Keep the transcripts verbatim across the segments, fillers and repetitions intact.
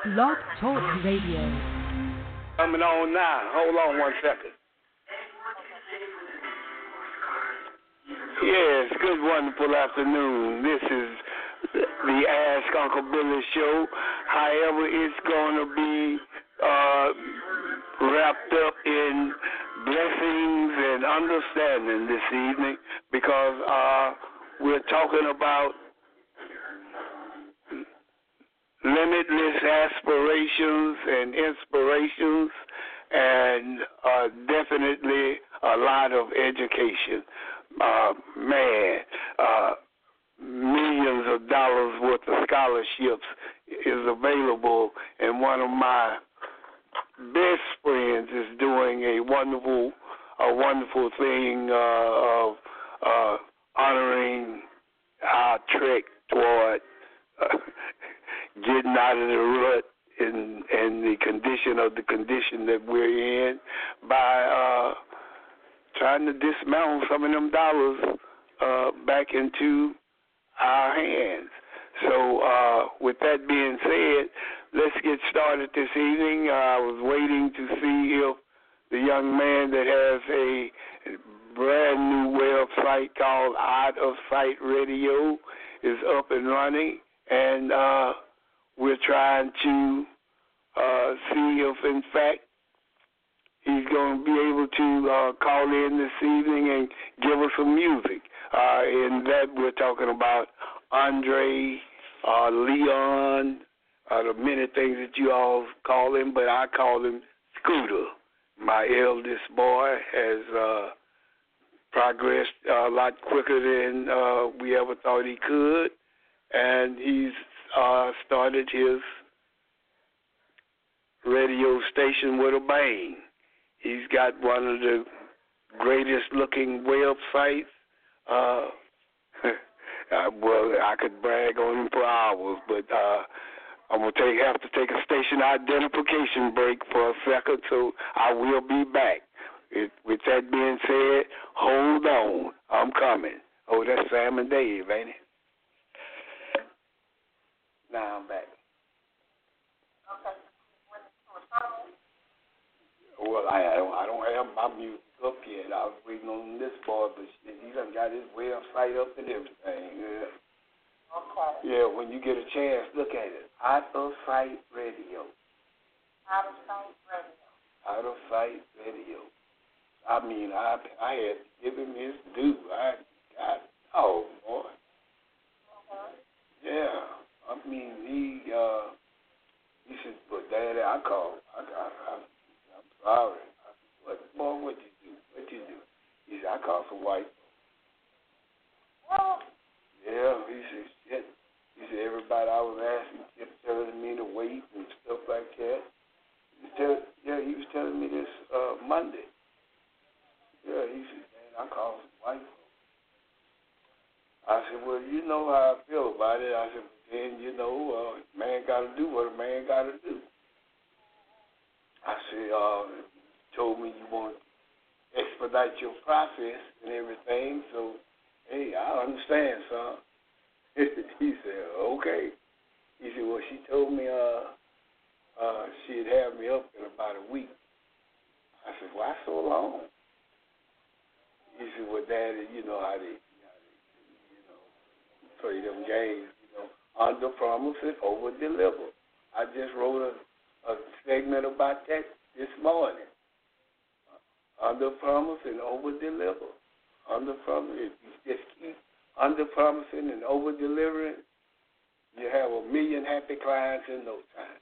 Blog Talk Radio. Coming on now. Hold on one second. Yes, good, wonderful afternoon. This is the Ask Uncle Billy show. However, it's going to be uh, wrapped up in blessings and understanding this evening because uh, we're talking about limitless aspirations and inspirations, and uh, definitely a lot of education. Uh, man, uh, millions of dollars worth of scholarships is available, and one of my best friends is doing a wonderful, a wonderful thing uh, of uh, honoring our trek toward uh, getting out of the rut and and the condition of the condition that we're in by uh, trying to dismantle some of them dollars uh, back into our hands. So uh, with that being said, let's get started this evening. Uh, I was waiting to see if the young man that has a brand new website called Out of Sight Radio is up and running, and uh, we're trying to uh, see if, in fact, he's going to be able to uh, call in this evening and give us some music. Uh, in that, we're talking about Andre, uh, Leon, uh, the many things that you all call him, but I call him Scooter. My eldest boy has uh, progressed a lot quicker than uh, we ever thought he could, and he's uh, started his radio station with a bang. He's got one of the greatest looking websites. Uh, uh, well, I could brag on him for hours, but uh, I'm going to take, have to take a station identification break for a second, so I will be back. It, with that being said, hold on. I'm coming. Oh, that's Sam and Dave, ain't it? Now I'm back. Okay. Well, I, I don't I don't have my music up yet. I was waiting on this boy, but shit, he done got his website up and everything. Yeah. Okay. Yeah, when you get a chance, look at it. Out of Sight Radio. Out of Sight Radio. Out of Sight Radio. I mean, I I had to give him his due. I got, oh, boy. Okay. Yeah. I mean, he, uh, he said, but Daddy, I called. I, I, I, I'm sorry. I said, what, boy, what you do? What you do? He said, I called some white. Well, yeah, he said, shit. He said, everybody I was asking kept telling me to wait and stuff like that. He was tell, yeah, he was telling me this uh, Monday. Yeah, he said, man, I called some white folks. I said, well, you know how I feel about it. I said, then, you know, uh, man got to do what a man got to do. I said, uh, you told me you want to expedite your process and everything, so, hey, I understand, son. He said, okay. He said, well, she told me uh, uh, she'd have me up in about a week. I said, why so long? He said, well, Daddy, you know how they, you know, play them games. Under promise and over deliver. I just wrote a, a segment about that this morning. Under promise and over deliver. Under promise, if you just keep under promising and over delivering, you have a million happy clients in no time.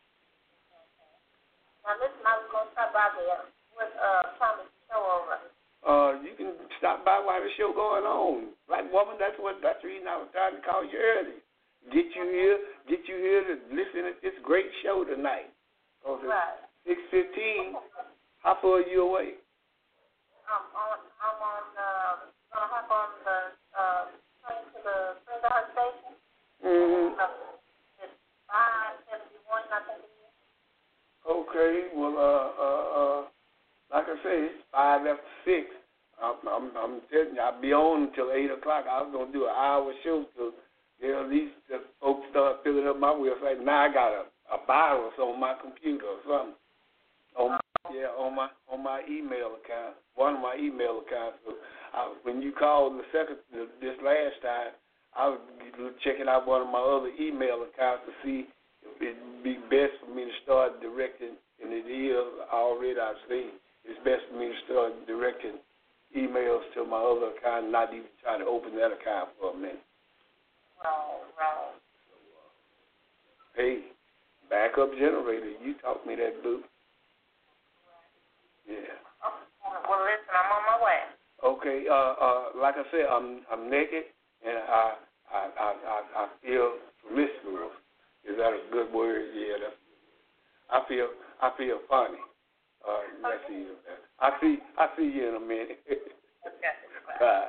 now listen, I was going to stop by there. What uh, time is the show over? Uh, you can stop by while the show going on. Black woman, that's what that's the reason I was trying to call you early. Get you here, get you here to listen to this great show tonight. Right. six fifteen. How far are you away? I'm on, I'm on, uh, gonna hop on the, uh, train to the Freedom Station. Mm-hmm. It's five seventy-one, I think it is. Okay, well, uh, uh, uh, like I say, it's five after six. I'm, I'm, I'm telling you, I'll be on until eight o'clock. I was gonna do an hour show till, you know, at least the folks start filling up my website. Now I got a, a virus on my computer or something. On my, yeah, on my on my email account, one of my email accounts. So I, when you called the second this last time, I was checking out one of my other email accounts to see if it'd be best for me to start directing, and it is already. I've seen it's best for me to start directing emails to my other account, and not even try to open that account for a minute. Right, right. Hey, backup generator, you taught me that, boo. Yeah. Okay. Well, listen, I'm on my way. Okay. Uh, uh, like I said, I'm I'm naked, and I I I I, I feel promiscuous. Is that a good word? Yeah. That's, I feel I feel funny. All right. Let's see you. I see I see you in a minute. Okay. Bye.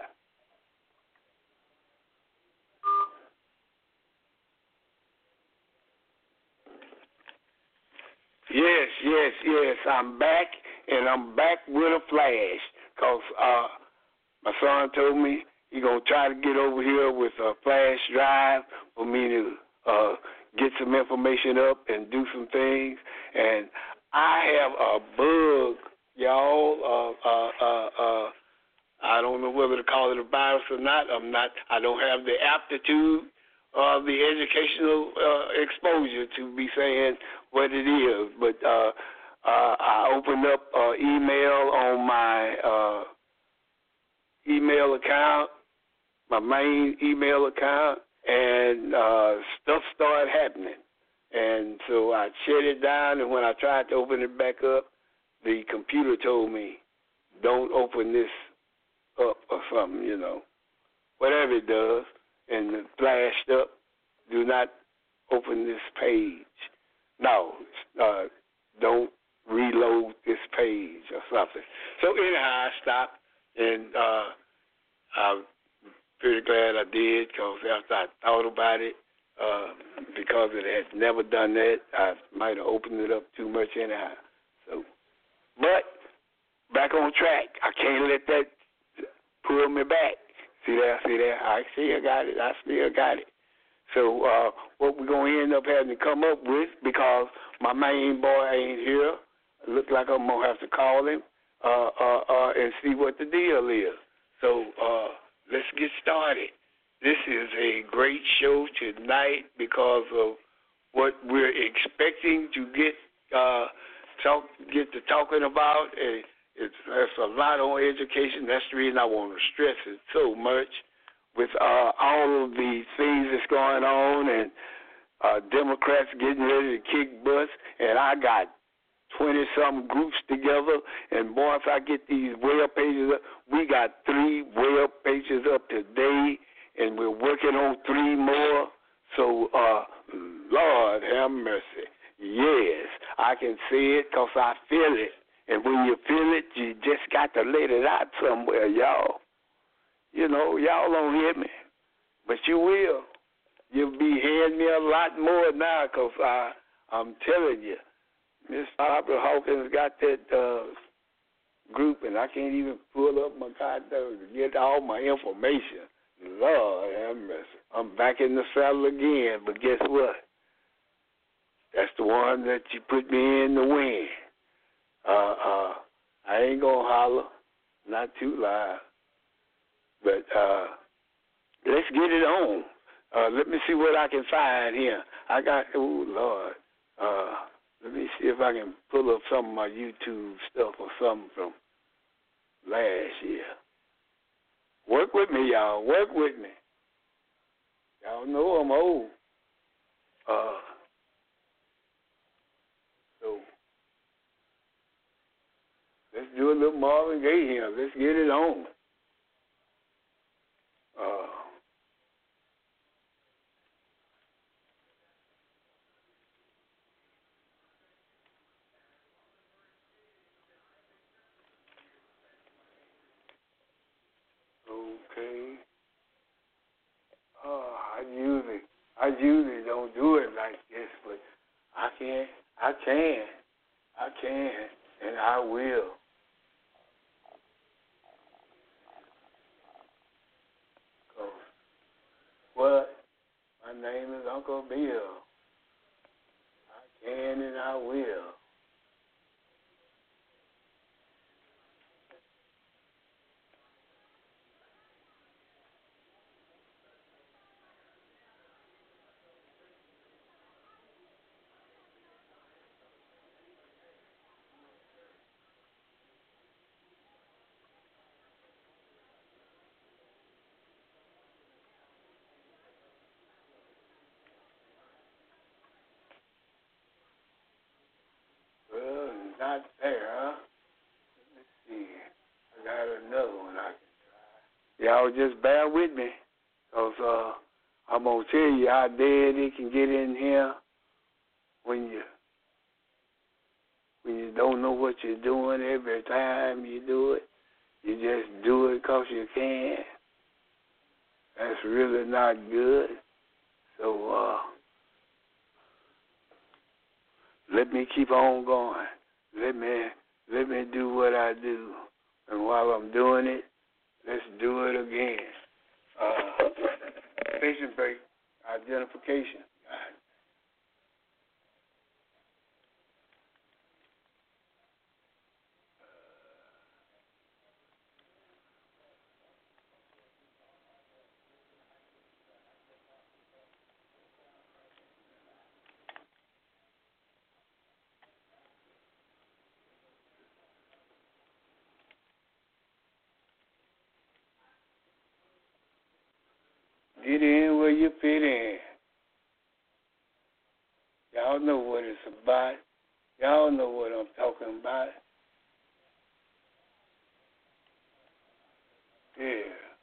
Yes, yes, yes. I'm back, and I'm back with a flash. Because uh, my son told me he's going to try to get over here with a flash drive for me to uh, get some information up and do some things. And I have a bug, y'all. Uh, uh, uh, uh, I don't know whether to call it a virus or not. I'm not. I don't have the aptitude or the educational uh, exposure to be saying what it is. But uh, uh, I opened up uh, email on my uh, email account, my main email account, and uh, stuff started happening. And so I shut it down, and when I tried to open it back up, the computer told me, don't open this up or something, you know, whatever it does, and it flashed up, do not open this page. No, uh, don't reload this page or something. So anyhow, I stopped, and uh, I'm pretty glad I did, because after I thought about it, uh, because it had never done that, I might have opened it up too much anyhow. So, but back on track. I can't let that pull me back. See there, see there. I still got it. I still got it. So uh, what we're going to end up having to come up with, because my main boy ain't here, it looks like I'm going to have to call him uh, uh, uh, and see what the deal is. So uh, let's get started. This is a great show tonight because of what we're expecting to get uh, talk get to talking about. And it's, it's a lot on education. That's the reason I want to stress it so much with uh, all of the things that's going on, and uh, Democrats getting ready to kick butts, and I got twenty-something groups together, and boy, if I get these web pages up, we got three web pages up today, and we're working on three more. So, uh, Lord have mercy. Yes, I can see it because I feel it. And when you feel it, you just got to let it out somewhere, y'all. You know, y'all don't hear me, but you will. You'll be hearing me a lot more now because I'm telling you, Miss Barbara Hawkins got that uh, group, and I can't even pull up my goddamn to get all my information. Lord have mercy. I'm back in the saddle again, but guess what? That's the one that you put me in to win. Uh, uh, I ain't going to holler, not too loud. But uh, let's get it on. Uh, let me see what I can find here. I got, oh, Lord. Uh, let me see if I can pull up some of my YouTube stuff or something from last year. Work with me, y'all. Work with me. Y'all know I'm old. Uh, so let's do a little Marvin Gaye here. Let's get it on. Uh, okay. Oh, I usually, I usually don't do it like this, but I can, I can, I can, and I will. So, what? My name is Uncle Bill. I can and I will. Well, it's not there, huh? Let's see. I got another one I can. Y'all just bear with me, because uh, I'm going to tell you how dead it can get in here when you when you don't know what you're doing every time you do it. You just do it because you can. That's really not good. So uh, let me keep on going. Let me let me do what I do. And while I'm doing it, let's do it again. Uh, patient break, identification. Get in where you fit in. Y'all know what it's about. Y'all know what I'm talking about. Yeah.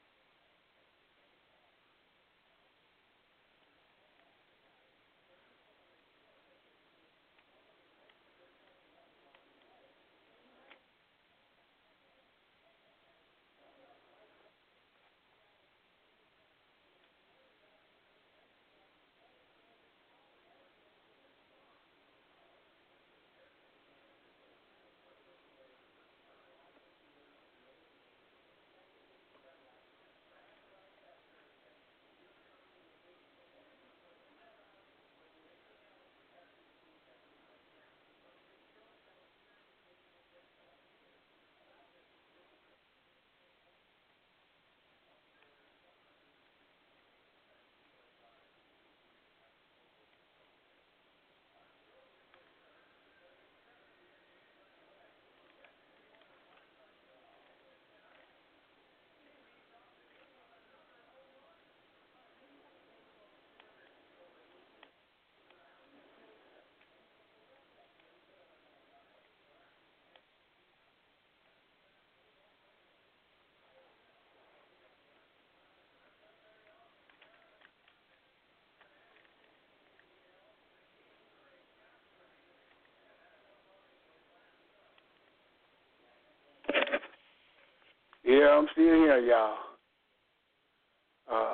Yeah, I'm still here, y'all. Uh,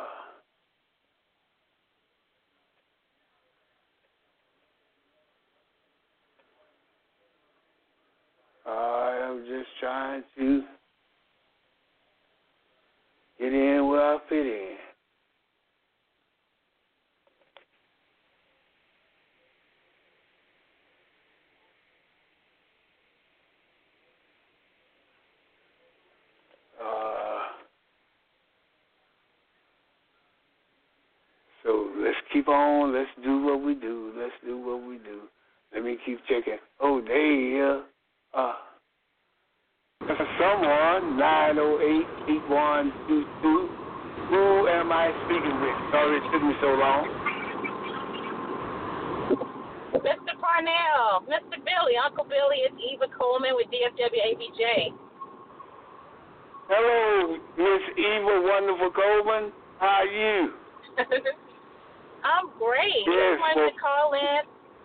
I am just trying to get in where I fit in. Uh, so let's keep on. Let's do what we do. Let's do what we do. Let me keep checking. Oh, they here. Uh, someone, nine oh eight, eight one two two. Who am I speaking with? Sorry it took me so long. Mister Parnell, Mister Billy, Uncle Billy, it's Eva Coleman with D F W A B J. Hello, Miss Eva Wonderful Coleman. How are you? I'm great. Yes, Just wanted well, to call in.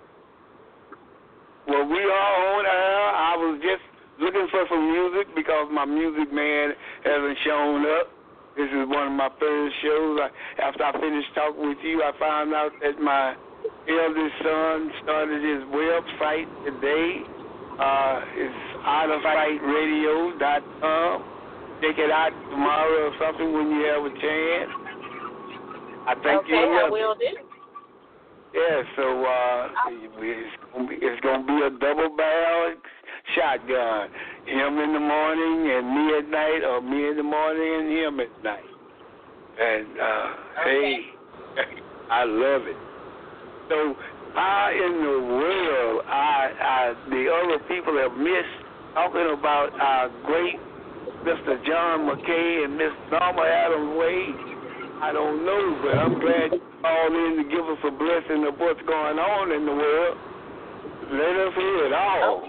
Well, we are on air. I was just looking for some music because my music man hasn't shown up. This is one of my first shows. I, after I finished talking with you, I found out that my eldest son started his website today. Uh, it's out of sight radio dot com. Check it out tomorrow or something when you have a chance. I think okay, you'll I love will it. do. Yeah, so uh, it's gonna be, it's gonna be a double barrel shotgun. Him in the morning and me at night, or me in the morning and him at night. And uh, Okay. hey, I love it. So how in the world I, I the other people have missed talking about our great Mister John McKay and Miss Norma Adams Wade? I don't know, but I'm glad you called in to give us a blessing of what's going on in the world. Let us hear it all.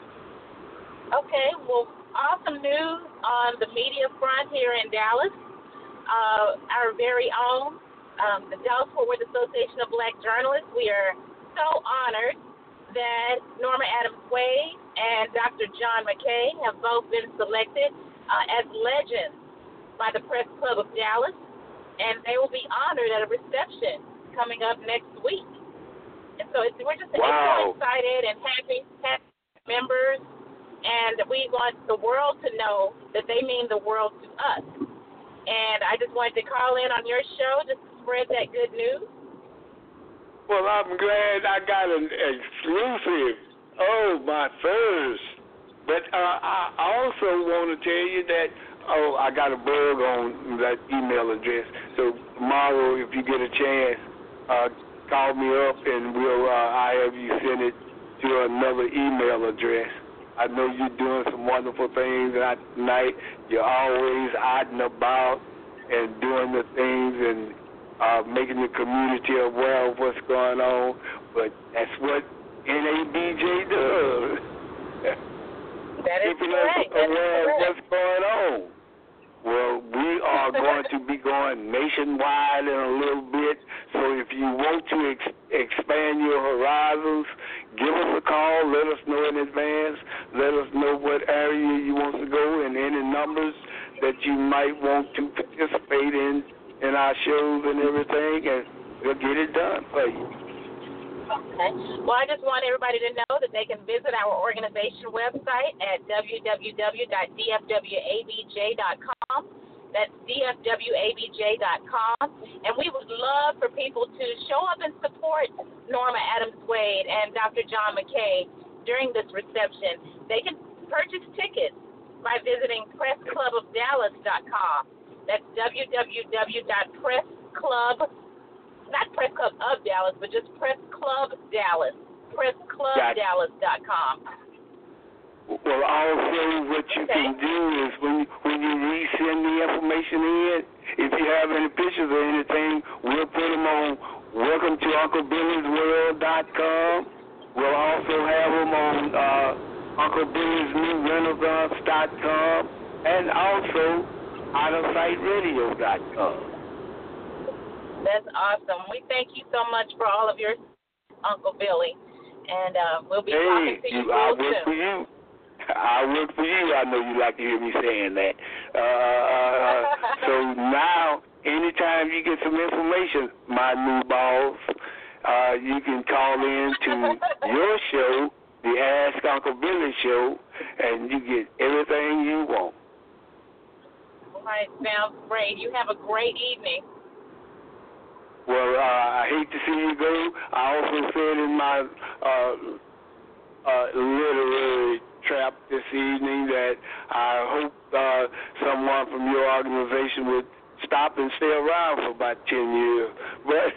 Okay, well, awesome news on the media front here in Dallas. Uh, our very own, um, the Dallas-Fort Worth Association of Black Journalists, we are so honored that Norma Adams Wade and Doctor John McKay have both been selected uh, as legends by the Press Club of Dallas, and they will be honored at a reception coming up next week. And so it's, we're just Wow. so excited and happy, happy members, and we want the world to know that they mean the world to us. And I just wanted to call in on your show just to spread that good news. Well, I'm glad I got an exclusive. Oh, my first. But uh, I also want to tell you that, oh, I got a bug on that email address. So tomorrow, if you get a chance, uh, call me up and we'll uh, I have you send it to another email address. I know you're doing some wonderful things tonight. You're always out and about and doing the things and uh, making the community aware of what's going on. But that's what N A B J does. That is Keeping us correct. That aware is of correct. what's going on. Well, we are going to be going nationwide in a little bit, so if you want to ex- expand your horizons, give us a call, let us know in advance, let us know what area you want to go and any numbers that you might want to participate in in our shows and everything, and we'll get it done for you. Okay. Well, I just want everybody to know that they can visit our organization website at w w w dot d f w a b j dot com. That's d f w a b j dot com. And we would love for people to show up and support Norma Adams Wade and Doctor John McKay during this reception. They can purchase tickets by visiting press club of dallas dot com. That's w w w dot press club not Press Club of Dallas, but just Press Club Dallas, press club dallas dot com. Well, also what you Okay. can do is when when you resend the information in, if you have any pictures or anything, we'll put them on welcome to uncle billy's world dot com. We'll also have them on uh, uncle billy's new renaissance dot com and also out of sight radio dot com. That's awesome. We thank you so much for all of your, Uncle Billy, and uh, we'll be hey, talking to you, you I real work soon. for you. I work for you. I know you like to hear me saying that. Uh, so now, anytime you get some information, my new boss, uh, you can call in to your show, the Ask Uncle Billy show, and you get everything you want. All right, sounds great. You have a great evening. Well, uh, I hate to see you go. I also said in my uh, uh, literary trap this evening that I hope uh, someone from your organization would stop and stay around for about ten years. But,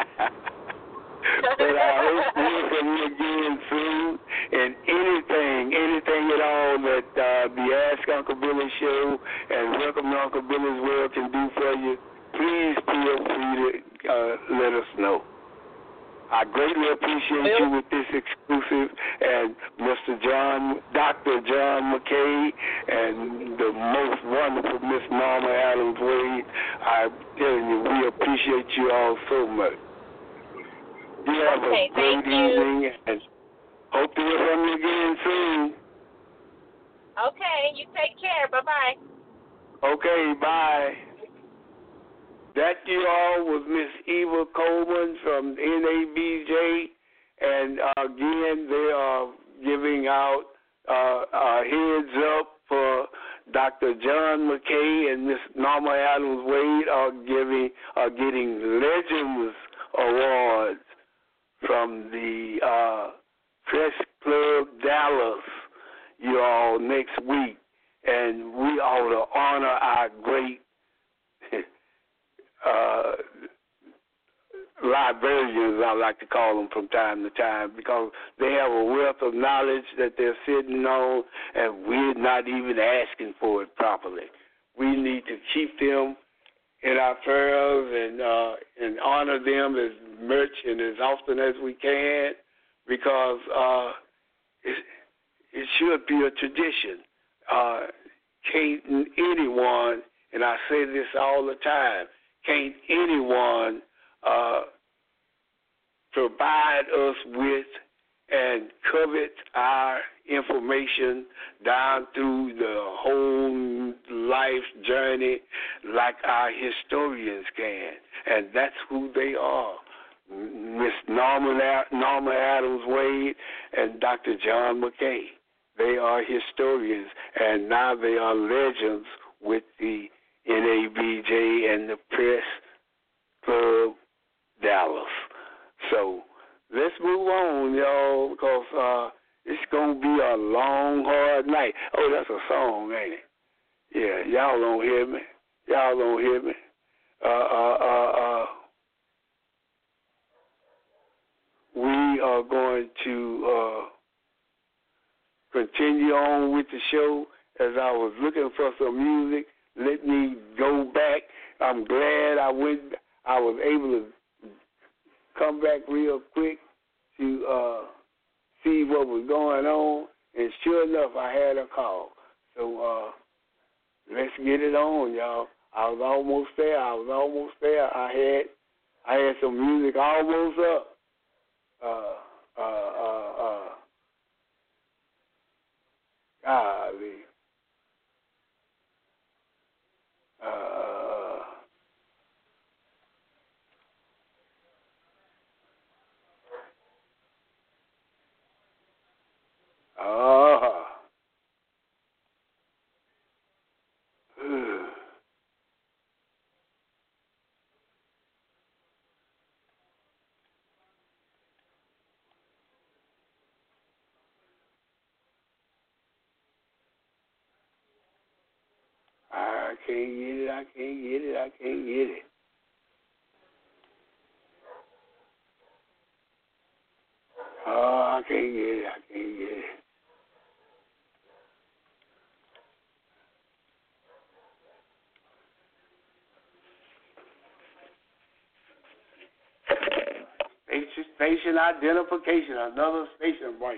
but I hope to hear from you again soon. And anything, anything at all that uh, the Ask Uncle Billy show and Welcome to Uncle Billy's World can do for you, please feel free to uh, let us know. I greatly appreciate you with this exclusive, and Mister John, Doctor John McKay, and the most wonderful Miss Norma Adams Wade. I'm telling you, we appreciate you all so much. You have Okay, a great thank you. evening, and hope to hear from you again soon. Okay, you take care. Bye-bye. Okay, bye. That you all was Miss Eva Coleman from N A B J, and uh, again, they are giving out uh, a heads up for Doctor John McKay and Miss Norma Adams Wade are giving are getting Legends Awards from the uh, Press Club Dallas, you all, next week. And we ought to honor our great uh, librarians, I like to call them from time to time, because they have a wealth of knowledge that they're sitting on, and we're not even asking for it properly. We need to keep them in our prayers and uh, and honor them as much and as often as we can, because uh, it, it should be a tradition. Uh, can't anyone, and I say this all the time, can't anyone uh, provide us with and covet our information down through the whole life journey like our historians can. And that's who they are. Miss Norma, Norma Adams Wade and Doctor John McKay. They are historians, and now they are legends with the N A B J and the Press Club Dallas. So let's move on, y'all, because uh, it's going to be a long, hard night. Oh, that's a song, ain't it? Yeah, y'all don't hear me. Y'all don't hear me. Uh, uh, uh, uh, we are going to uh, continue on with the show. As I was looking for some music, let me go back. I'm glad I went. I was able to come back real quick to uh, see what was going on, and sure enough, I had a call. So uh, let's get it on, y'all. I was almost there. I was almost there. I had I had some music almost up. Uh, uh, uh, uh, golly. Uh, uh, I can't get it. I can't get it. I can't get it. Oh, I can't get it. I can't get it. Station, station identification. Another station break.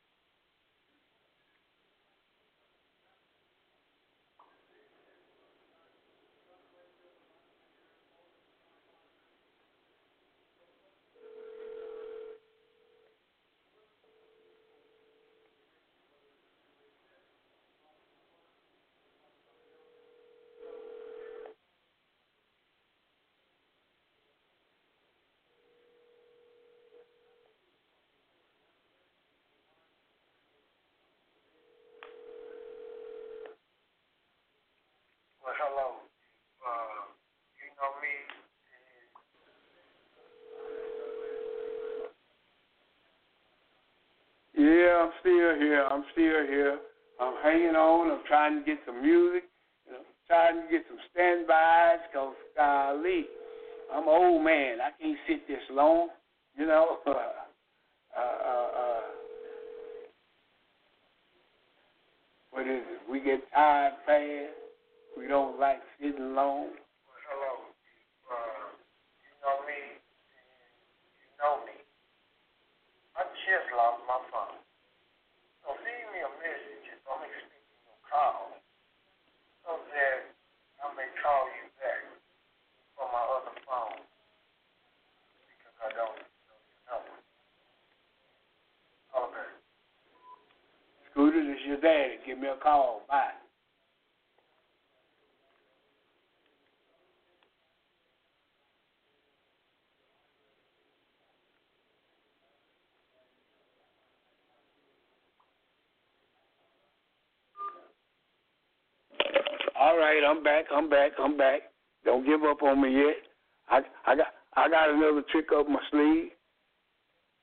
Well, hello. Uh, you know me. Yeah, I'm still here. I'm still here. I'm hanging on. I'm trying to get some music. You know, trying to get some standbys because, golly, I'm an old man. I can't sit this long. You know, uh, uh, uh, what is it? We get tired fast. We don't like sitting long. Well, hello. Uh, you know me. You know me. I just lost my phone. So leave me a message if I'm expecting your call, so that I may call you back from my other phone, because I don't know your number. Okay. Scooter, this is your daddy. Give me a call. Bye. All right, I'm back. I'm back. I'm back. Don't give up on me yet. I I got I got another trick up my sleeve.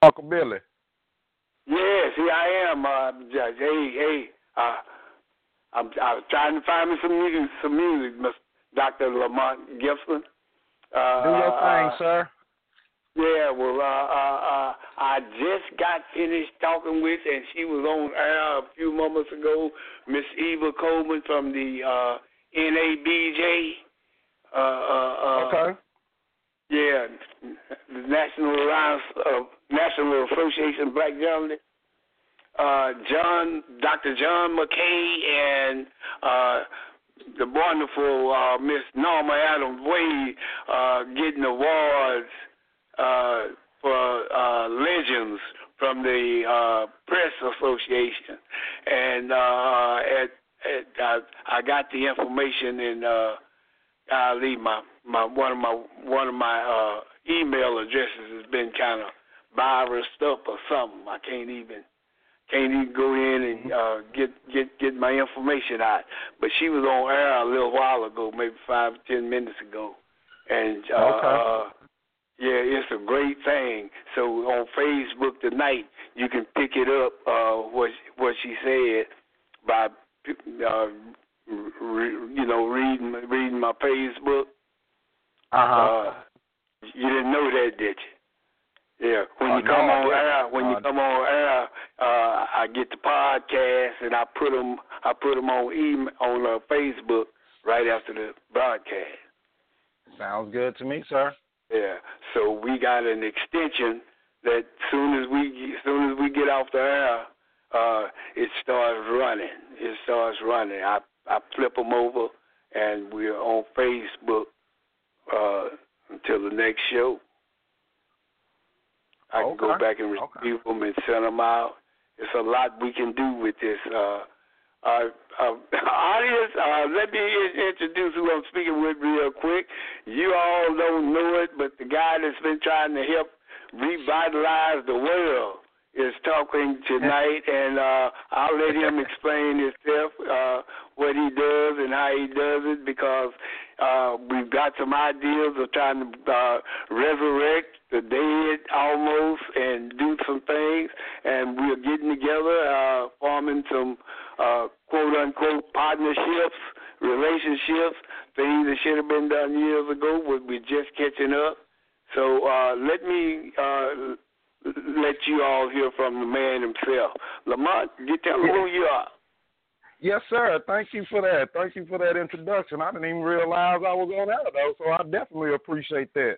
Uncle Billy? Yes, here I am, uh, Judge. Hey, hey, uh, I'm, I was trying to find me some music, some music, Mister Doctor Lamont Gibson. Uh, Do your thing, uh, sir. Yeah, well, uh, uh, uh, I just got finished talking with, and she was on air a few moments ago, Miss Eva Coleman from the uh, N A B J. Uh, uh, uh, Okay. Yeah, the National Alliance of National Association of Black Journalists. Uh, John, Doctor John McKay, and uh, the wonderful uh, Miss Norma Adams Wade uh, getting awards uh, for uh, legends from the uh, Press Association, and uh, at, at, uh, I got the information, and uh, I'll leave my, my one of my one of my uh, email addresses has been kind of virused up or something. I can't even. Can't even go in and uh, get get get my information out. But she was on air a little while ago, maybe five or ten minutes ago, and uh, okay. uh, yeah, it's a great thing. So on Facebook tonight, you can pick it up uh, what what she said by uh, re, you know reading reading my Facebook. Uh-huh. Uh, you didn't know that, did you? Yeah, when uh, you come no, on air, when uh, you come on air, uh, I get the podcast and I put them, I put them on email, on uh, Facebook right after the broadcast. Sounds good to me, sir. Yeah, so we got an extension that soon as we, soon as we get off the air, uh, it starts running. It starts running. I I flip them over, and we're on Facebook uh, until the next show. I can okay. go back and receive okay. them and send them out. There's a lot we can do with this. Uh, uh, uh, audience, uh, let me introduce who I'm speaking with real quick. You all don't know it, but the guy that's been trying to help revitalize the world is talking tonight, and uh, I'll let him explain himself, uh, what he does and how he does it, because uh, we've got some ideas of trying to uh, resurrect the dead almost and do some things, and we're getting together, uh, forming some uh, quote-unquote partnerships, relationships, things that should have been done years ago, but we're just catching up. So uh, let me uh, let you all hear from the man himself. Lamont, you tell me who you are. Yes, sir. Thank you for that. Thank you for that introduction. I didn't even realize I was on air, though, so I definitely appreciate that.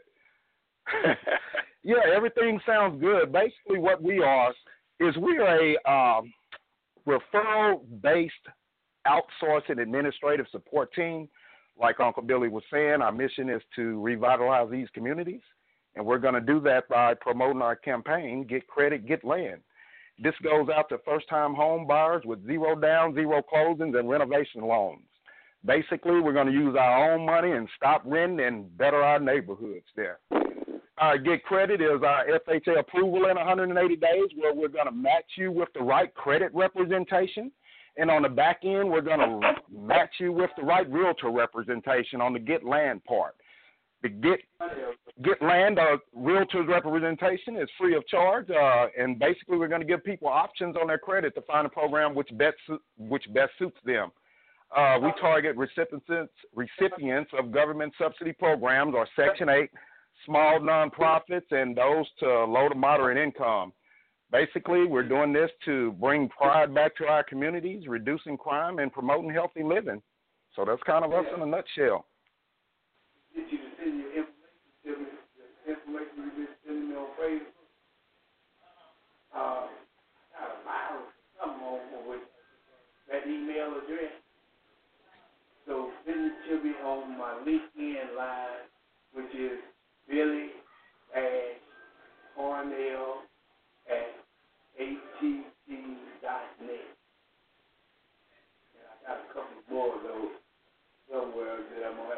Yeah, everything sounds good. Basically, what we are is we are a um, referral-based outsourcing administrative support team. Like Uncle Billy was saying, our mission is to revitalize these communities, and we're going to do that by promoting our campaign, Get Credit, Get Land. This goes out to first-time home buyers with zero down, zero closings, and renovation loans. Basically, we're going to use our own money and stop renting and better our neighborhoods there. Our Get Credit is our F H A approval in one hundred eighty days, where we're going to match you with the right credit representation. And on the back end, we're going to match you with the right realtor representation on the Get Land part. The Get Get Land or realtor's representation is free of charge, uh, and basically we're going to give people options on their credit to find a program which best which best suits them. Uh, we target recipients recipients of government subsidy programs or Section eight, small nonprofits, and those to low to moderate income. Basically, we're doing this to bring pride back to our communities, reducing crime, and promoting healthy living. So that's kind of us in a nutshell. Get you to send your information to me, the information you've been sending me on Facebook. Uh, got a virus or something on with that email address. So send it to me on my LinkedIn line, which is Billy Ash Cornell at A T T dot net. And I got a couple more of those somewhere that I'm on.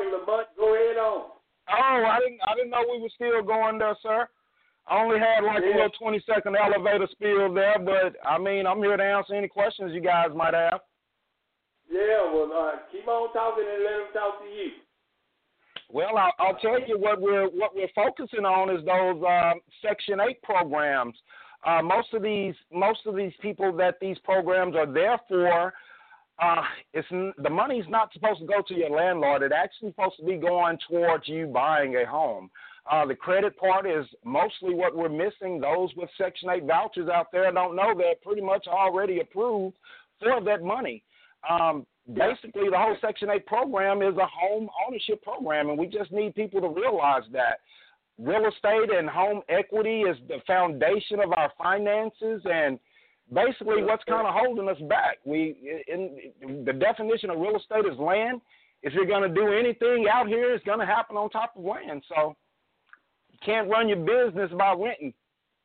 talking, Lamont. Go ahead on. Oh, I didn't I didn't know we were still going there, sir. I only had like yeah. a little twenty second elevator spiel there, but I mean I'm here to answer any questions you guys might have. Yeah, well, uh, keep on talking and let them talk to you. Well, I'll, I'll tell you what we're what we're focusing on is those um, Section eight programs. Uh, most of these most of these people that these programs are there for, uh, it's the money's not supposed to go to your landlord. It's actually supposed to be going towards you buying a home. Uh, the credit part is mostly what we're missing. Those with Section eight vouchers out there don't know they're pretty much already approved for that money. Um, basically, the whole Section eight program is a home ownership program, and we just need people to realize that. Real estate and home equity is the foundation of our finances, and basically what's kind of holding us back. We, in, the definition of real estate is land. If you're going to do anything out here, it's going to happen on top of land. So you can't run your business by renting.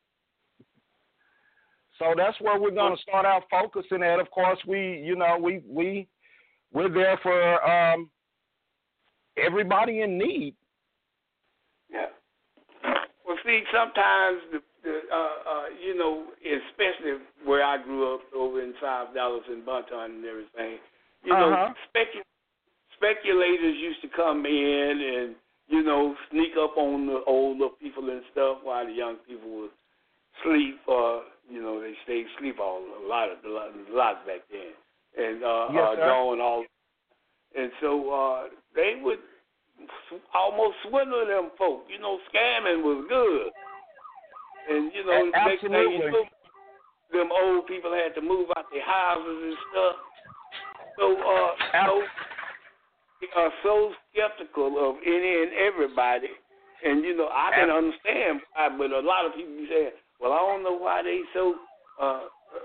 So that's where we're going to start out focusing at. Of course, we, you know, we, we, we're there for um, everybody in need. Yeah. Well, see, sometimes, the, the uh, uh, you know, especially where I grew up over in Five Dollars in Bunton and everything, you know, uh-huh. specu- speculators used to come in and, you know, sneak up on the older people and stuff while the young people would sleep, or, you know, they stayed asleep all a lot of a lot, a lot back then, and uh, yes, uh, going all, and so uh, they would almost swindle them folk. You know, scamming was good. And, you know, next thing you know, them old people had to move out their houses and stuff. So, uh, so they are so skeptical of any and everybody. And, you know, I can understand why, but a lot of people be saying, well, I don't know why they so uh,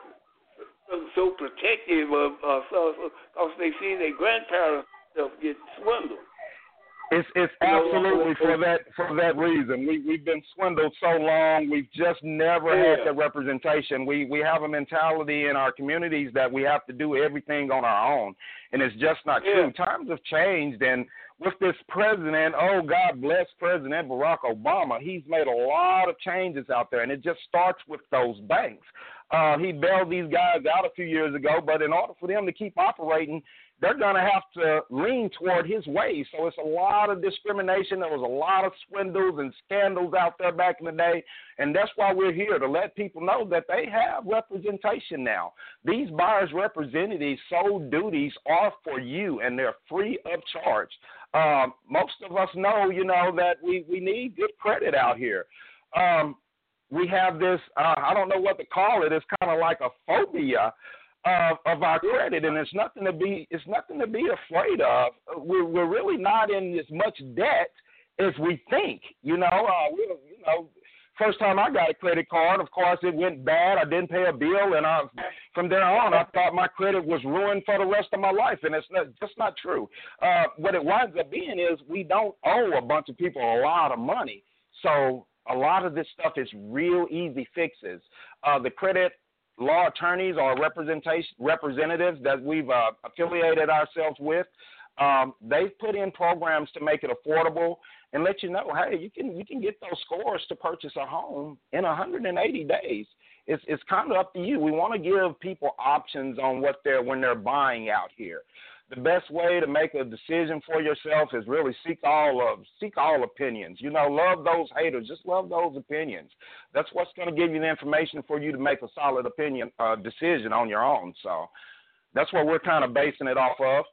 so, so protective of uh, so, so, because they see their grandparents stuff get swindled. It's it's absolutely for that for that reason. We we've been swindled so long. We've just never yeah. had that representation. We we have a mentality in our communities that we have to do everything on our own, and it's just not yeah. true. Times have changed, and with this president, oh God bless President Barack Obama, he's made a lot of changes out there, and it just starts with those banks. Uh, he bailed these guys out a few years ago, but in order for them to keep operating, they're going to have to lean toward his ways. So it's a lot of discrimination. There was a lot of swindles and scandals out there back in the day, and that's why we're here, to let people know that they have representation now. These buyers' representatives' sole duties are for you, and they're free of charge. Um, most of us know, you know, that we, we need good credit out here. Um, we have this, uh, I don't know what to call it, it's kind of like a phobia Of, of our credit, and it's nothing to be it's nothing to be afraid of. We're we're really not in as much debt as we think. You know, uh, we you know, first time I got a credit card, of course it went bad. I didn't pay a bill, and I, from there on, I thought my credit was ruined for the rest of my life, and it's not, just not true. Uh, what it winds up being is we don't owe a bunch of people a lot of money, so a lot of this stuff is real easy fixes. Uh, the credit law attorneys or representation representatives that we've uh, affiliated ourselves with, um, they've put in programs to make it affordable and let you know, hey, you can you can get those scores to purchase a home in one hundred eighty days. It's it's kind of up to you. We want to give people options on what they're when they're buying out here. The best way to make a decision for yourself is really seek all of seek all opinions. You know, love those haters. Just love those opinions. That's what's going to give you the information for you to make a solid opinion uh, decision on your own. So that's what we're kind of basing it off of.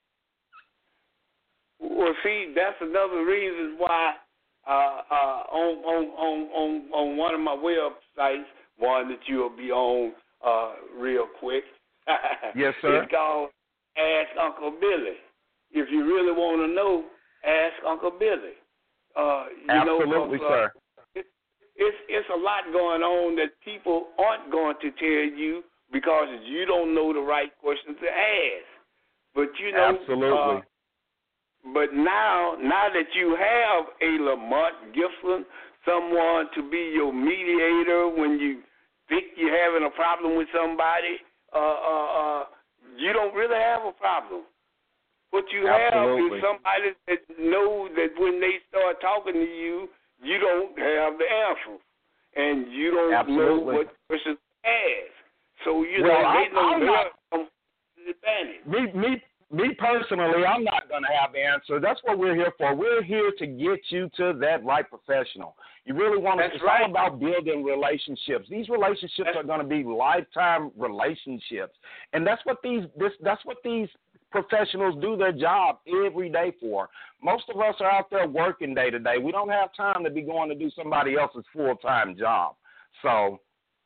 Well, see, that's another reason why uh, uh, on, on on on on one of my websites, one that you'll be on uh, real quick. Yes, sir. It's called Ask Uncle Billy. If you really want to know, ask Uncle Billy. Uh, you Absolutely, know, uh, sir. It, it's it's a lot going on that people aren't going to tell you because you don't know the right questions to ask. But you know, absolutely. Uh, but now, now that you have a Lamont Gibson, someone to be your mediator when you think you're having a problem with somebody, uh, uh, uh, you don't really have a problem. What you Absolutely. have is somebody that knows that when they start talking to you, you don't have the answers, and you don't Absolutely. know what the person has. So you well, know they know I'm they're not, on the advantage. me, me, me personally, I'm not going to have the answer. That's what we're here for. We're here to get you to that right professional. You really want to. That's It's right. all about building relationships. These relationships That's, are going to be lifetime relationships, and that's what these this that's what these professionals do their job every day for. Most of us are out there working day to day. We don't have time to be going to do somebody else's full-time job. So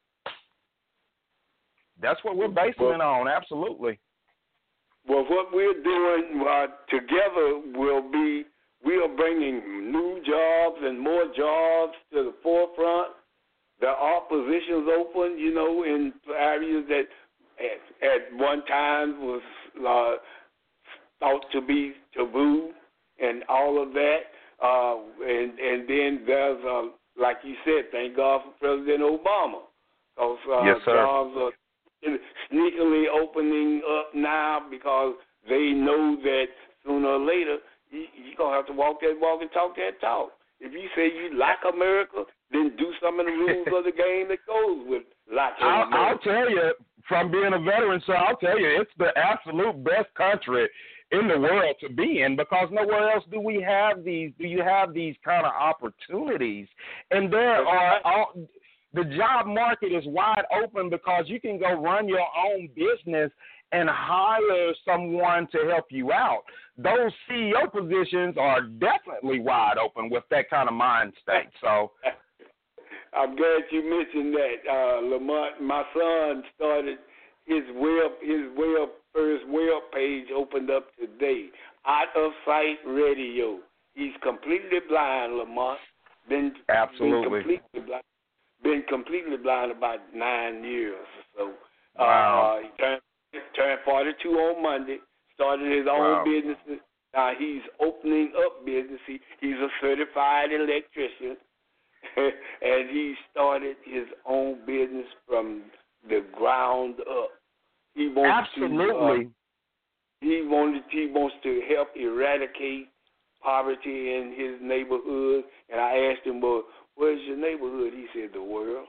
that's what we're basing well, it on, absolutely. Well, what we're doing uh, together will be, we are bringing new jobs and more jobs to the forefront. There are positions open, you know, in areas that at, at one time was uh, thought to be taboo and all of that. Uh, and, and then there's, uh, like you said, thank God for President Obama. Those uh, yes, sir. jobs are sneakily opening up now because they know that sooner or later you, you're going to have to walk that walk and talk that talk. If you say you like America, then do some of the rules of the game that goes with liking I'll, America. I'll tell you, from being a veteran, sir, I'll tell you, it's the absolute best country in the world to be in, because nowhere else do we have these, do you have these kind of opportunities. And there are, all, the job market is wide open because you can go run your own business and hire someone to help you out. Those C E O positions are definitely wide open with that kind of mind state. So I'm glad you mentioned that, uh, Lamont. My son started his web, his web first web page opened up today. Out of Sight Radio. He's completely blind, Lamont. Been absolutely been completely blind. Been completely blind about nine years or so. Wow. Uh, he turned, turned forty-two on Monday. Started his own Wow. business. Now he's opening up business. He, he's a certified electrician. And he started his own business from the ground up. He wants Absolutely. To, uh, he wanted. He wants to help eradicate poverty in his neighborhood. And I asked him, "Well, where's your neighborhood?" He said, "The world."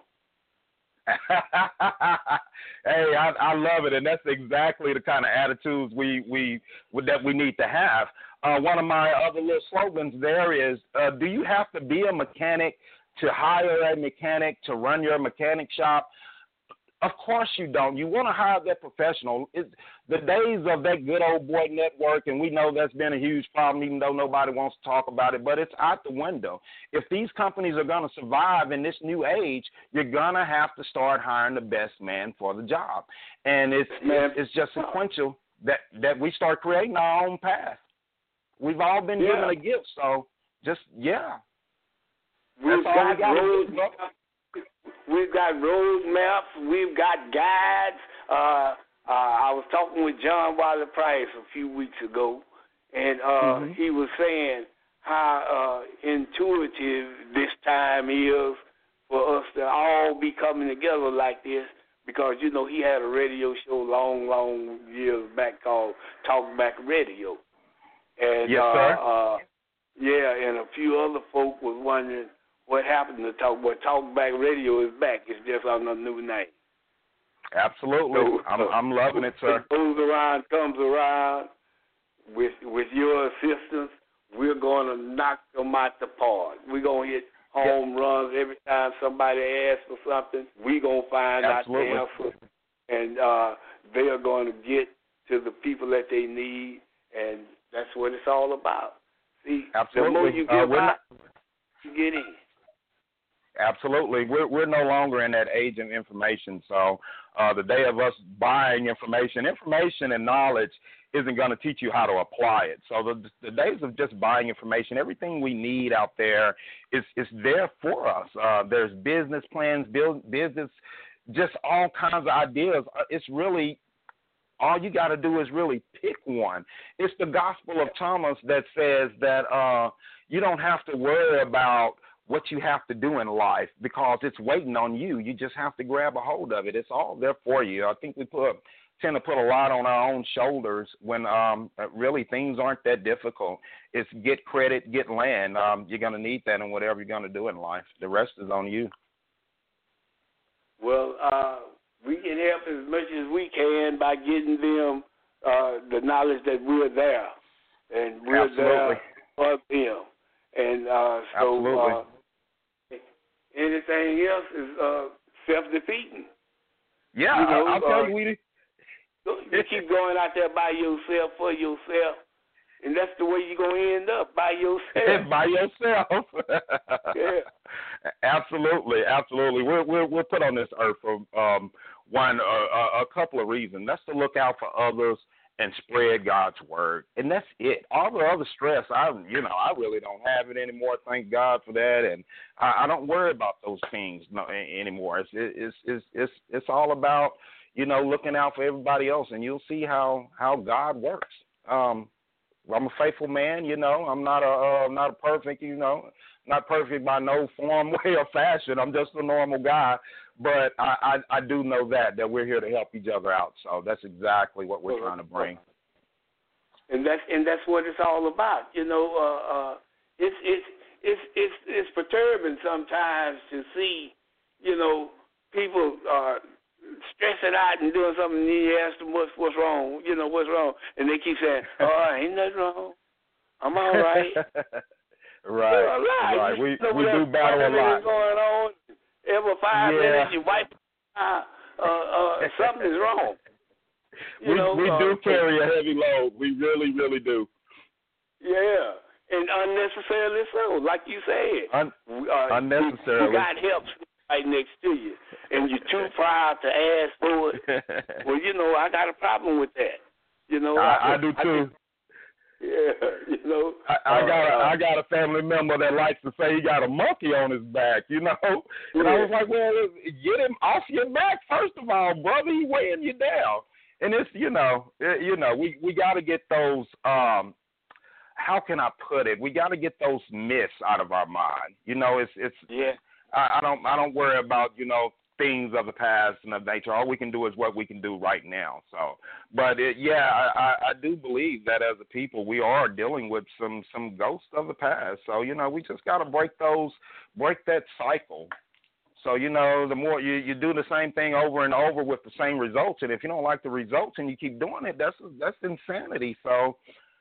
Hey, I, I love it, and that's exactly the kind of attitudes we we that we need to have. Uh, one of my other little slogans there is, uh, "Do you have to be a mechanic to hire a mechanic to run your mechanic shop?" Of course you don't. You want to hire that professional. It's the days of that good old boy network, and we know that's been a huge problem, even though nobody wants to talk about it, but it's out the window. If these companies are going to survive in this new age, you're going to have to start hiring the best man for the job. And it's it's, it's just sequential that, that we start creating our own path. We've all been yeah. given a gift, so just, yeah. We've That's all we got got road, to do. We've got road maps. We've got guides. Uh, uh, I was talking with John Wiley Price a few weeks ago, and uh, mm-hmm. he was saying how uh, intuitive this time is for us to all be coming together like this, because, you know, he had a radio show long, long years back called Talk Back Radio. And, yes, uh, sir. Uh, yeah, and a few other folk was wondering what happened to Talk. Well, Talk Back Radio is back. It's just on a new name. Absolutely. So, I'm, I'm loving it, sir. It goes around, comes around. With with your assistance, we're going to knock them out the park. We're going to hit home yep. runs every time somebody asks for something. We're going to find Absolutely. out the answer, and uh, they are going to get to the people that they need, and that's what it's all about. See, Absolutely. the more you uh, give out, you get in. Absolutely. We're we're no longer in that age of information. So uh, the day of us buying information, information and knowledge isn't going to teach you how to apply it. So the, the days of just buying information, everything we need out there is, is there for us. Uh, there's business plans, build, business, just all kinds of ideas. It's really, all you got to do is really pick one. It's the Gospel of Thomas that says that uh, you don't have to worry about what you have to do in life because it's waiting on you. You just have to grab a hold of it. It's all there for you. I think we put tend to put a lot on our own shoulders when um, really things aren't that difficult. It's get credit, get land. Um, you're going to need that in whatever you're going to do in life. The rest is on you. Well, uh, we can help as much as we can by getting them uh, the knowledge that we're there, and we're Absolutely. there for them. And uh, so Absolutely. uh, anything else is uh, self-defeating. Yeah, you know, I, I'll uh, tell you, we you keep going out there by yourself for yourself, and that's the way you're going to end up, by yourself. by yourself. Yeah. Absolutely, absolutely. We're, we're, we're put on this earth for um, one, uh, a couple of reasons. That's to look out for others and spread God's word. And that's it. All the other stress, I, you know, I really don't have it anymore. Thank God for that. And I, I don't worry about those things no, anymore. It's, it's, it's, it's, it's all about, you know, looking out for everybody else, and you'll see how, how God works. Um, I'm a faithful man, you know. I'm not a, uh, not a perfect, you know, not perfect by no form, way, or fashion. I'm just a normal guy. But I, I, I do know that, that we're here to help each other out. So that's exactly what we're trying to bring. And that's and that's what it's all about. You know, uh, uh, it's it's it's it's it's perturbing sometimes to see, you know, people uh, stressing out and doing something. And you ask them what's what's wrong. You know, what's wrong, and they keep saying, "Oh, ain't nothing wrong. I'm all right." Right. You know, Right. You we know, we do battle a lot. Going on. Every five yeah. minutes, you wipe. Uh, uh, uh, something is wrong. You we know, we uh, do carry a heavy load. We really, really do. Yeah, and unnecessarily so, like you said. Un- uh, unnecessarily. You got help right next to you, and you're too proud to ask for it. Well, you know, I got a problem with that. You know, I, I, I do I too. Think, yeah, you know. I, I uh, got a, uh, I got a family member that likes to say he got a monkey on his back, you know. And yeah. I was like, well, get him off your back first of all, brother. He weighing you down. And it's, you know, it, you know, we, we got to get those, um, how can I put it? We got to get those myths out of our mind. You know, it's, it's, yeah. I, I don't, I don't worry about, you know, things of the past and of nature. All we can do is what we can do right now. So, but it, yeah, I, I, I do believe that as a people, we are dealing with some, some ghosts of the past. So, you know, we just got to break those, break that cycle. So, you know, the more you, you do the same thing over and over with the same results, and if you don't like the results and you keep doing it, that's that's insanity. So,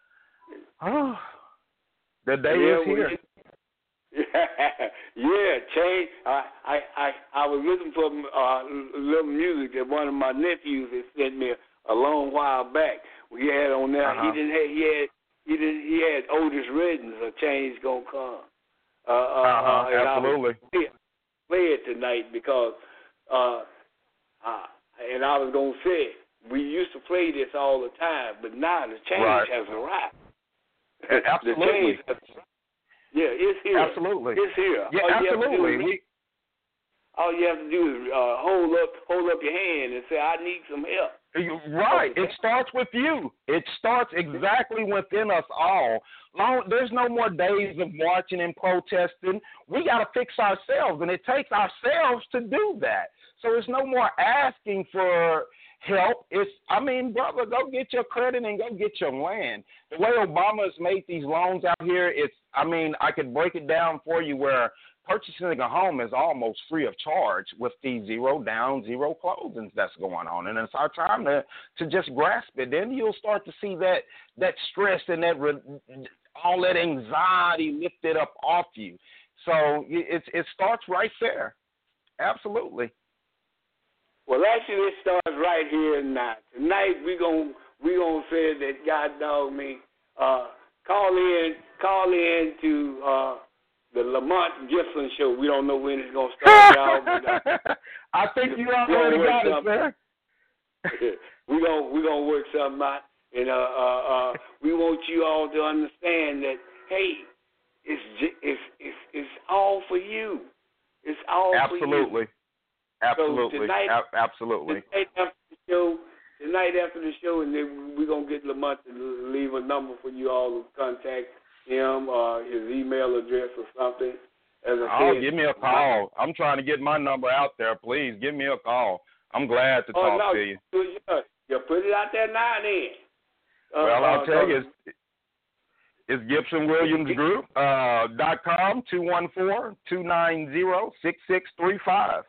oh, the day yeah, is here. Well, yeah, yeah, change. I, I, I, I was looking for uh, little music that one of my nephews had sent me a, a long while back. We had on there. Uh-huh. He didn't have. He had. He didn't. He had Otis Redding's "A Change Gonna Come." Uh, uh, uh-huh, uh, absolutely. I was, play it tonight because, uh, uh, and I was gonna say we used to play this all the time, but now the change right. has arrived. Absolutely. The change has, yeah, it's here. Absolutely. It's here. Yeah, all absolutely. You is, we, all you have to do is uh, hold up, hold up your hand and say, "I need some help." Right. It starts with you. It starts exactly within us all. Long, there's no more days of marching and protesting. We got to fix ourselves, and it takes ourselves to do that. So it's no more asking for help. It's, I mean, brother, go get your credit and go get your land. The way Obama has made these loans out here, it's, I mean, I could break it down for you where purchasing a home is almost free of charge with the zero down, zero closings that's going on. And it's our time to, to just grasp it. Then you'll start to see that that stress and that re, all that anxiety lifted up off you. So it, it starts right there. Absolutely. Well, actually, it starts right here and now. Tonight, we're going we gonna say that God dog me. Uh, call in, call in to uh, the Lamont Gibson Show. We don't know when it's going to start, y'all. But, uh, I think you already got it, sir. We're going we gonna work something out. And uh, uh, uh, we want you all to understand that, hey, it's, it's, it's, it's all for you. It's all Absolutely. for you. Absolutely. So tonight, A- absolutely. Tonight after the show, tonight after the show, and then we're going to get Lamont to leave a number for you all to contact him, uh, his email address or something. As I oh, said, give me a call. I'm trying to get my number out there. Please give me a call. I'm glad to oh, talk no, to you. Yeah, You put it out there now and then. Uh, well, I'll uh, tell you, it's, it's Gibson Williams Group uh, dot com two one four two nine zero six six three five.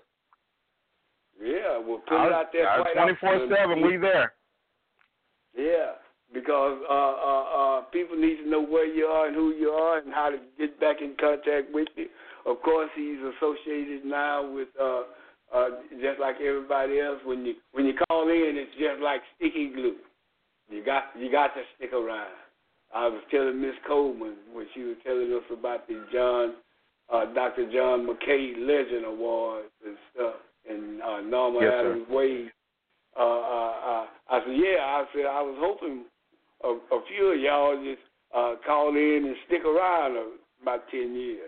Yeah, we'll put it out there quite twenty-four seven. We there. Yeah, because uh, uh, uh, people need to know where you are and who you are and how to get back in contact with you. Of course, he's associated now with uh, uh, just like everybody else. When you when you call in, it's just like sticky glue. You got you got to stick around. I was telling Miss Coleman when she was telling us about the John, uh, Doctor John McKay Legend Awards and stuff, and uh, Norma yes, Adams Wade. Uh, uh, uh, I said, yeah. I said I was hoping a, a few of y'all just uh, call in and stick around about ten years.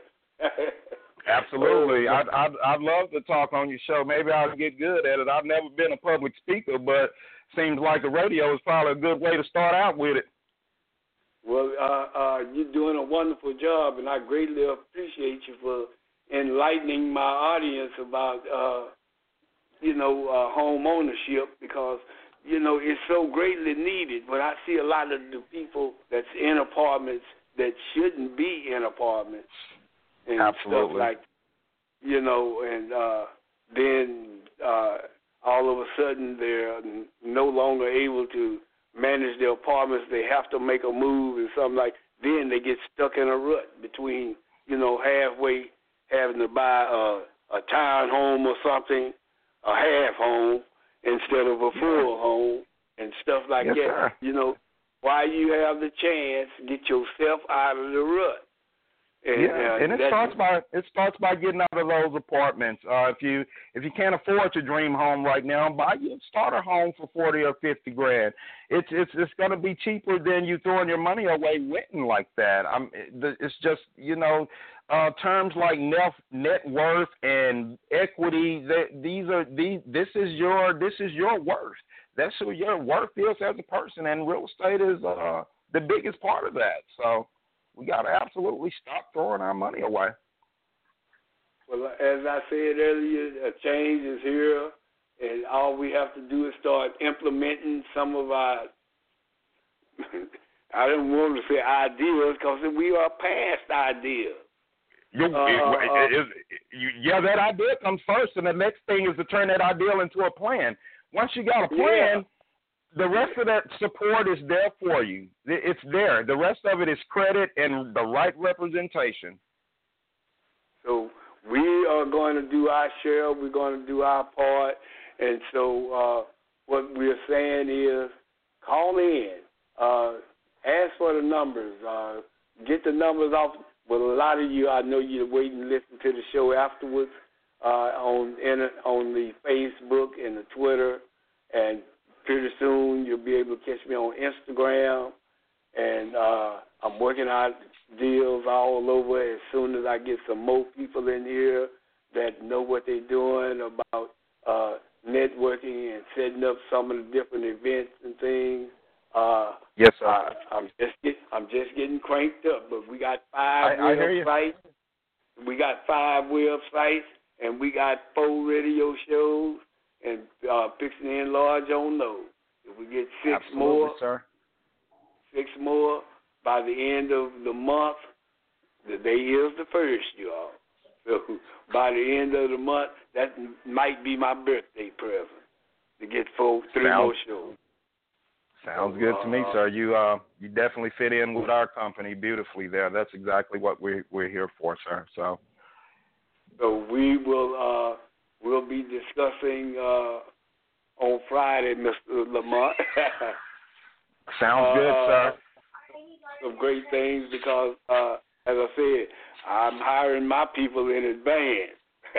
Absolutely. I'd, I'd, I'd love to talk on your show. Maybe I'll get good at it. I've never been a public speaker, but seems like the radio is probably a good way to start out with it. Well, uh, uh, you're doing a wonderful job, and I greatly appreciate you for enlightening my audience about, uh, you know, uh, home ownership because, you know, it's so greatly needed. But I see a lot of the people that's in apartments that shouldn't be in apartments. And Absolutely. stuff like, you know, and uh, then uh, all of a sudden they're no longer able to manage their apartments. They have to make a move and something like. Then they get stuck in a rut between, you know, halfway having to buy a, a town home or something, a half home instead of a full yeah. home and stuff like yes, that. Sir. You know, while you have the chance, get yourself out of the rut. And, yeah, uh, and it starts by it starts by getting out of those apartments. Uh, if you if you can't afford your dream home right now, buy your starter home for forty or fifty grand. It's it's it's going to be cheaper than you throwing your money away renting like that. I'm it's just you know uh, terms like net net worth and equity. That these are these this is your this is your worth. That's who your worth is as a person, and real estate is uh, the biggest part of that. So. We got to absolutely stop throwing our money away. Well, as I said earlier, a change is here, and all we have to do is start implementing some of our, I don't want to say ideas, because we are past ideas. You, uh, it, it, it, you, yeah, that idea comes first, and the next thing is to turn that ideal into a plan. Once you got a plan, yeah. the rest of that support is there for you. It's there. The rest of it is credit and the right representation. So we are going to do our share. We're going to do our part. And so uh, what we're saying is call in. Uh, ask for the numbers. Uh, get the numbers off. But a lot of you, I know you're waiting to listen to the show afterwards uh, on in, on the Facebook and the Twitter. And pretty soon you'll be able to catch me on Instagram. And uh, I'm working out deals all over as soon as I get some more people in here that know what they're doing about uh, networking and setting up some of the different events and things. Uh, yes, sir. I, I'm just get, I'm just getting cranked up, but we got five I, websites. I we got five websites, and we got four radio shows, and uh, fixing to enlarge on those. If we get six Absolutely, more, sir. six more by the end of the month. The day is the first, y'all. So by the end of the month, that might be my birthday present to get four, three Sounds, more shows. Sounds good to me, sir. You uh, you definitely fit in with our company beautifully there. That's exactly what we're we're here for, sir. So, so we will uh, we'll be discussing uh, on Friday, Mister Lamont. Sounds uh, good, sir. Some great things because, uh, as I said, I'm hiring my people in advance.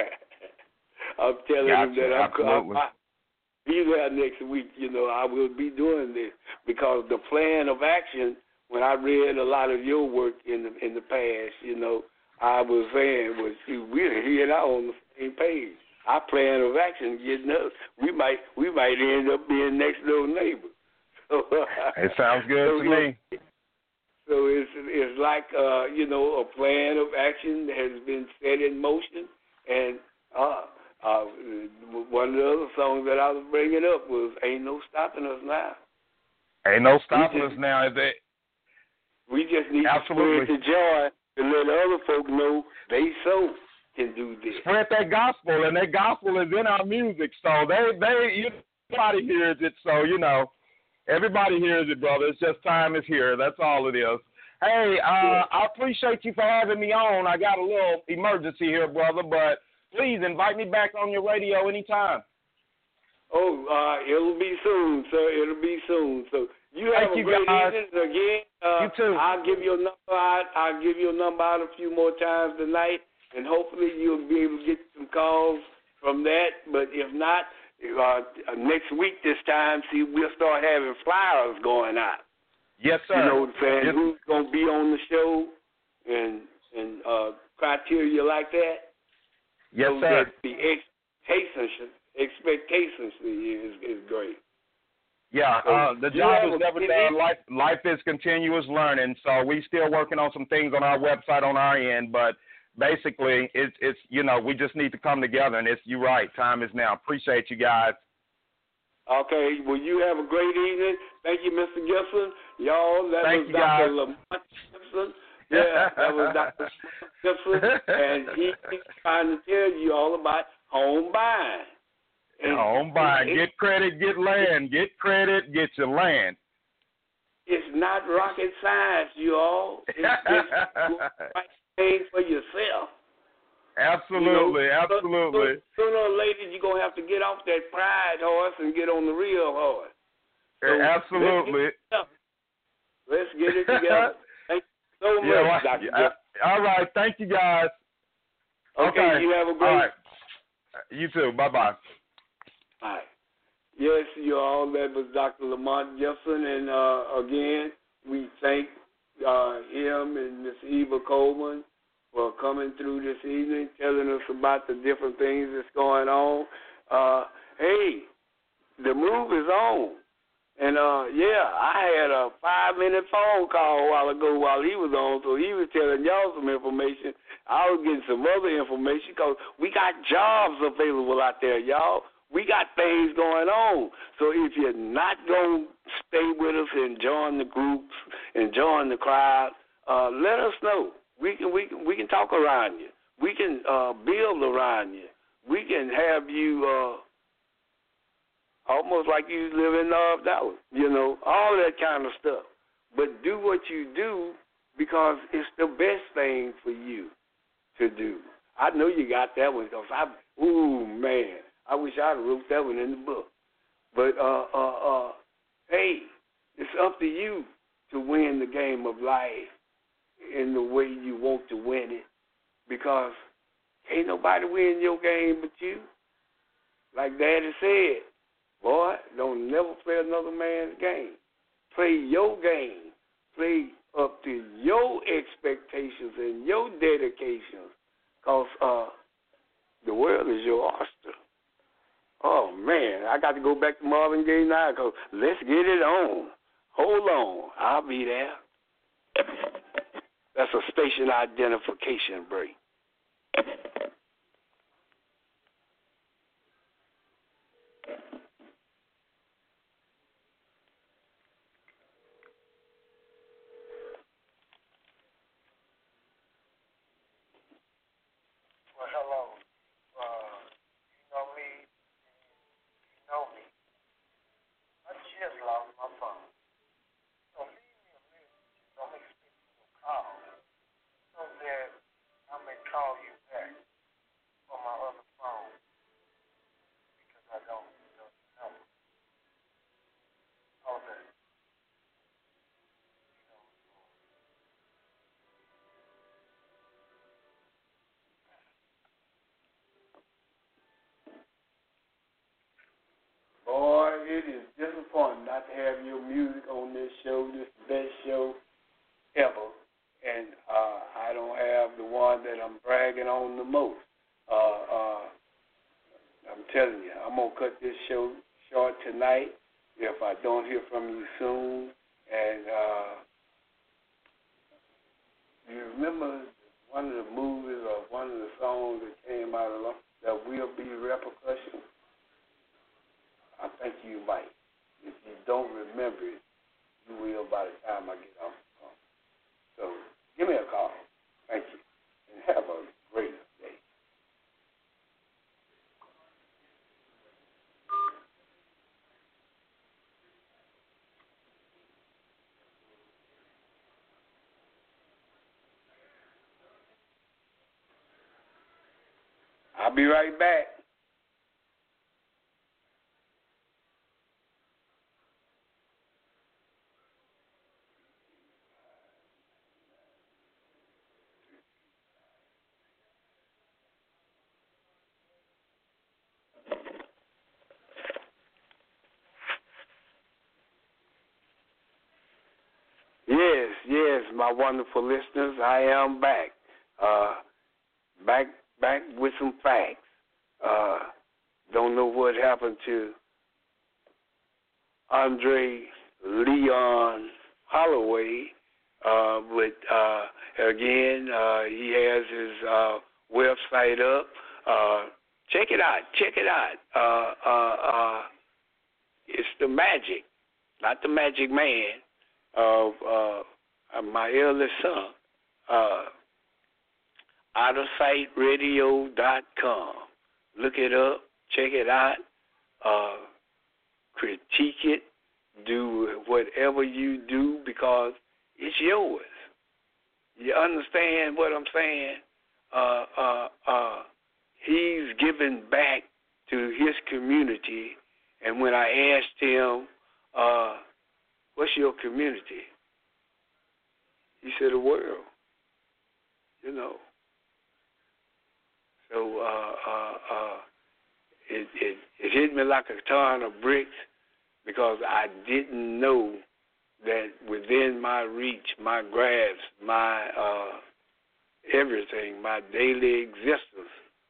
I'm telling gotcha, them that I'm, absolutely. I'm, be there next week, you know, I will be doing this because the plan of action, when I read a lot of your work in the in the past, you know, I was saying was we're here now on the same page. Our plan of action getting up, we might we might end up being next door neighbors. So, it sounds good so to me. So it's it's like uh, you know, a plan of action that has been set in motion, and uh, Uh, one of the other songs that I was bringing up was "Ain't No Stopping Us Now." Ain't no stopping just, us now. Is it? We just need Absolutely. to spread the joy to let other folk know they so can do this. Spread that gospel, and that gospel is in our music. So they, they, you, everybody hears it. So you know, everybody hears it, brother. It's just time is here. That's all it is. Hey, uh, I appreciate you for having me on. I got a little emergency here, brother, but please invite me back on your radio anytime. Oh, uh, it'll be soon, sir. It'll be soon. So you have Thank a you, great guys. evening again. Uh, You too. I'll give you a number out. I'll give you a number out a few more times tonight, and hopefully you'll be able to get some calls from that. But if not, uh, next week this time, see, we'll start having flyers going out. Yes, sir. You know what I'm saying? Yes. Who's going to be on the show and and uh, criteria like that. Yes, so sir. That the expectations, expectations is, is great. Yeah, So uh, the you job have is a- never done. Life, life is continuous learning. So we still working on some things on our website on our end, but basically, it's it's you know we just need to come together. And it's you're right. Time is now. Appreciate you guys. Okay, well, you have a great evening. Thank you, Mister Gibson. Y'all, that Thank was you, Doctor guys. Lamont Gibson. Yeah, that was Doctor Gibson, and he's trying to tell you all about home buying. And Home buying. it- Get credit, get land. Get credit, get your land. It's not rocket science, you all. It's just doing the right thing for yourself. Absolutely, You know, absolutely. Sooner or later, you're going to have to get off that pride horse and get on the real horse. So absolutely. Let's get it together. Thank you so much, Yeah, well, Doctor yeah, all right. Thank you, guys. Okay, Okay. you have a great All right. You too. Bye-bye. All right. Yes, you all, that was Doctor Lamont Jefferson, and uh, again, we thank uh, him and Miss Eva Coleman for coming through this evening, telling us about the different things that's going on. Uh, hey, the move is on. And, uh, yeah, I had a five-minute phone call a while ago while he was on, so he was telling y'all some information. I was getting some other information because we got jobs available out there, y'all. We got things going on. So if you're not going to stay with us and join the groups and join the crowd, uh, let us know. We can we can we can talk around you. We can uh, build around you. We can have you uh, almost like you live in North Dallas, you know, all that kind of stuff. But do what you do because it's the best thing for you to do. I know you got that one because I, ooh man, I wish I'd wrote that one in the book. But uh uh uh, hey, it's up to you to win the game of life in the way you want to win it, because ain't nobody win your game but you. Like Daddy said, boy, don't never play another man's game. Play your game. Play up to your expectations and your dedications, because uh, the world is your oyster. Oh, man, I got to go back to Marvin Gaye now, because let's get it on. Hold on, I'll be there. That's a station identification break. Well, hello. Uh, you know me. You know me. I just lost my phone. So leave me a message. Don't expect you to call. So that I may call you back on my other phone. Because I don't know the number. All that. You know what's going on. Boy, it is disappointing not to have your music on this show. This is the best show ever. And uh, I don't have the one that I'm bragging on the most. Uh, uh, I'm telling you, I'm going to cut this show short tonight if I don't hear from you soon. And uh, you remember one of the movies or one of the songs that came out a there will be repercussions? I think you might. If you don't remember it, you will by the time I get off the phone. So give me a call. Thank you. And have a great day. I'll be right back. Yes, yes, my wonderful listeners, I am back. Uh, back, back with some facts. Uh, don't know what happened to Andre Leon Holloway, uh, but uh, again, uh, he has his uh, website up. Uh, check it out. Check it out. Uh, uh, uh, it's the magic, not the magic man. Of uh, my eldest son, uh, out of sight radio dot com. Look it up, check it out, uh, critique it, do whatever you do because it's yours. You understand what I'm saying? Uh, uh, uh, he's giving back to his community, and when I asked him, uh, what's your community? He said, the world. You know. So uh, uh, uh, it, it, it hit me like a ton of bricks because I didn't know that within my reach, my grasp, my uh, everything, my daily existence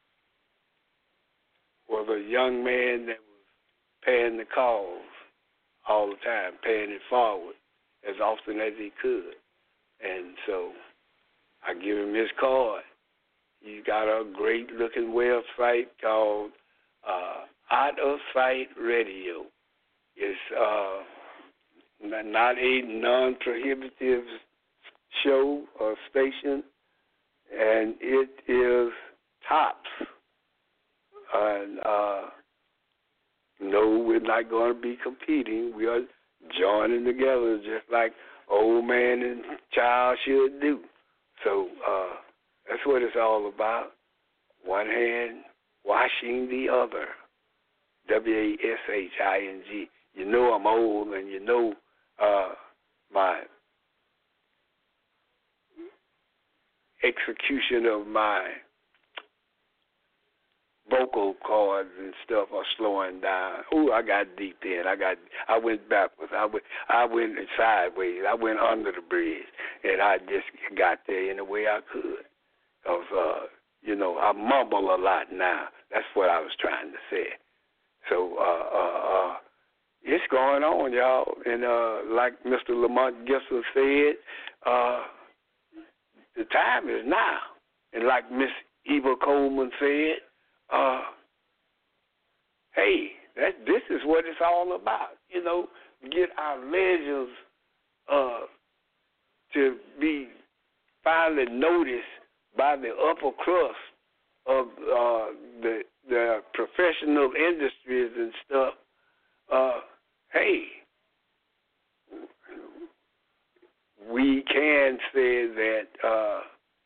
was a young man that was paying the calls all the time, paying it forward as often as he could. And so I give him his card. He's got a great-looking website called uh, Out of Sight Radio. It's uh, not a non-prohibitive show or station, and it is tops. And uh, no, we're not going to be competing. We are joining together just like old man and child should do. So uh, that's what it's all about. One hand washing the other. W A S H I N G. You know I'm old, and you know uh, my execution of my vocal cords and stuff are slowing down. Ooh, I got deep in. I got. I went backwards. I went. I went sideways. I went under the bridge, and I just got there in the way I could. Cause uh, you know, I mumble a lot now. That's what I was trying to say. So uh, uh, uh, it's going on, y'all. And uh, like Mister Lamont Gibson said, uh, the time is now. And like Miss Eva Coleman said, Uh, hey, that this is what it's all about. You know, get our legends uh, to be finally noticed by the upper crust of uh, the the professional industries and stuff. Uh, hey, we can say that. Uh,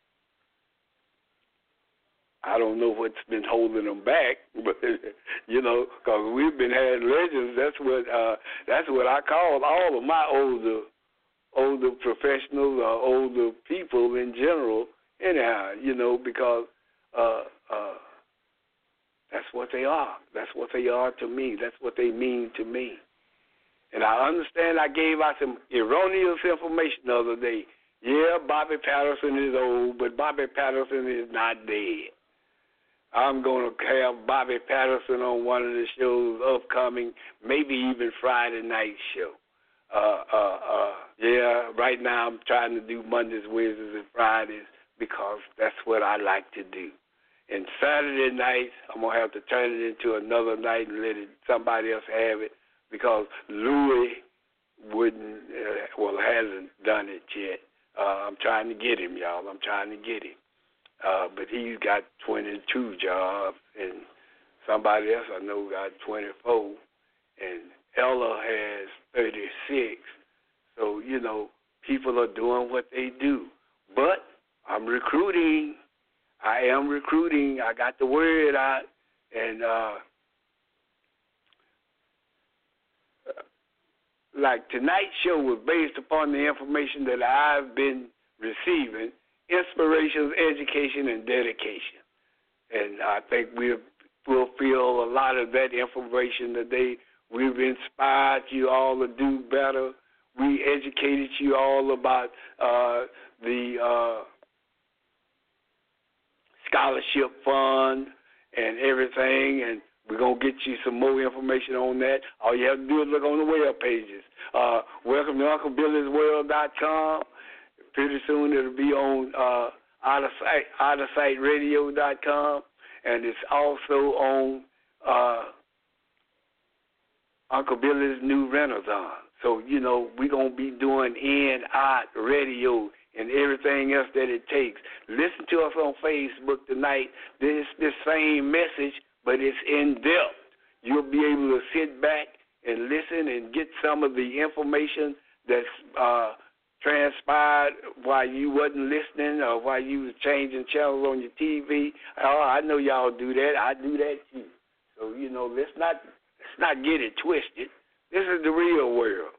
I don't know what's been holding them back, but you know, because we've been having legends. That's what uh, that's what I call all of my older older professionals or older people in general. Anyhow, you know, because uh, uh, that's what they are. That's what they are to me. That's what they mean to me. And I understand I gave out some erroneous information the other day. Yeah, Bobby Patterson is old, but Bobby Patterson is not dead. I'm going to have Bobby Patterson on one of the shows upcoming, maybe even Friday night show. Uh, uh, uh, yeah, right now I'm trying to do Mondays, Wednesdays, and Fridays because that's what I like to do. And Saturday nights, I'm going to have to turn it into another night and let it, somebody else have it because Louis wouldn't, uh, well, hasn't done it yet. Uh, I'm trying to get him, y'all. I'm trying to get him. Uh, but he's got twenty-two jobs, and somebody else I know got twenty-four, and Ella has thirty-six. So, you know, people are doing what they do. But I'm recruiting. I am recruiting. I got the word out, and uh, like tonight's show was based upon the information that I've been receiving, inspirations, education, and dedication. And I think we'll fulfill a lot of that information today. We've inspired you all to do better. We educated you all about uh, the uh, scholarship fund and everything, and we're going to get you some more information on that. All you have to do is look on the web pages. Uh, welcome to Uncle Billy's World dot com. Pretty soon it'll be on uh, out of sight, out of sight radio dot com, and it's also on uh, Uncle Billy's New Renaissance. So, you know, we're going to be doing in, out, radio, and everything else that it takes. Listen to us on Facebook tonight. This this same message, but it's in depth. You'll be able to sit back and listen and get some of the information that's uh, transpired while you wasn't listening or while you was changing channels on your T V. Oh, I know y'all do that. I do that too. So, you know, let's not let's not get it twisted. This is the real world.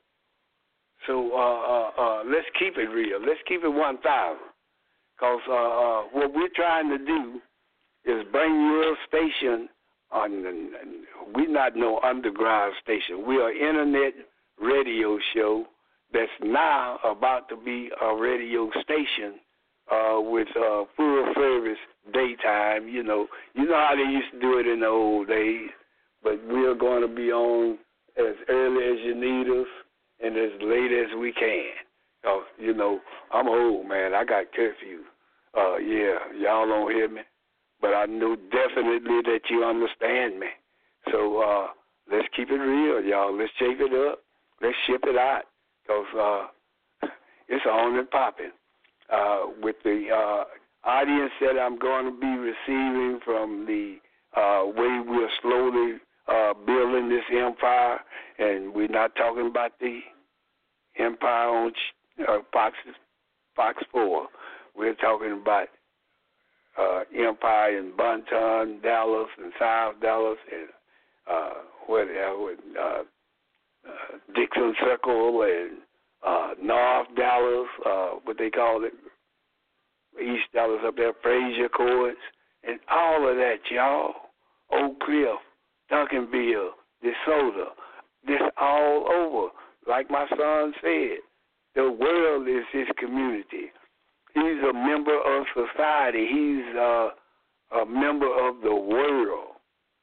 So uh, uh, uh, let's keep it real. Let's keep it one thousand. Because uh, uh, what we're trying to do is bring your station on. We're not no underground station. We are an internet radio show that's now about to be a radio station uh, with uh, full service daytime. You know, you know how they used to do it in the old days. But we're going to be on as early as you need us and as late as we can. Cause, you know, I'm old, man. I got curfew. Uh, yeah, y'all don't hear me. But I know definitely that you understand me. So uh, let's keep it real, y'all. Let's shake it up. Let's ship it out. Because uh, it's on and popping. Uh, with the uh, audience that I'm going to be receiving from the uh, way we're slowly Uh, building this empire, and we're not talking about the empire on uh, Fox, Fox four. We're talking about uh, empire in Bunton, Dallas, and South Dallas, and uh, what uh, uh, Dixon Circle, and uh, North Dallas, uh, what they call it, East Dallas up there, Frazier Courts, and all of that, y'all. Oak Cliff, Duncanville, DeSoto, this all over. Like my son said, the world is his community. He's a member of society. He's uh, a member of the world.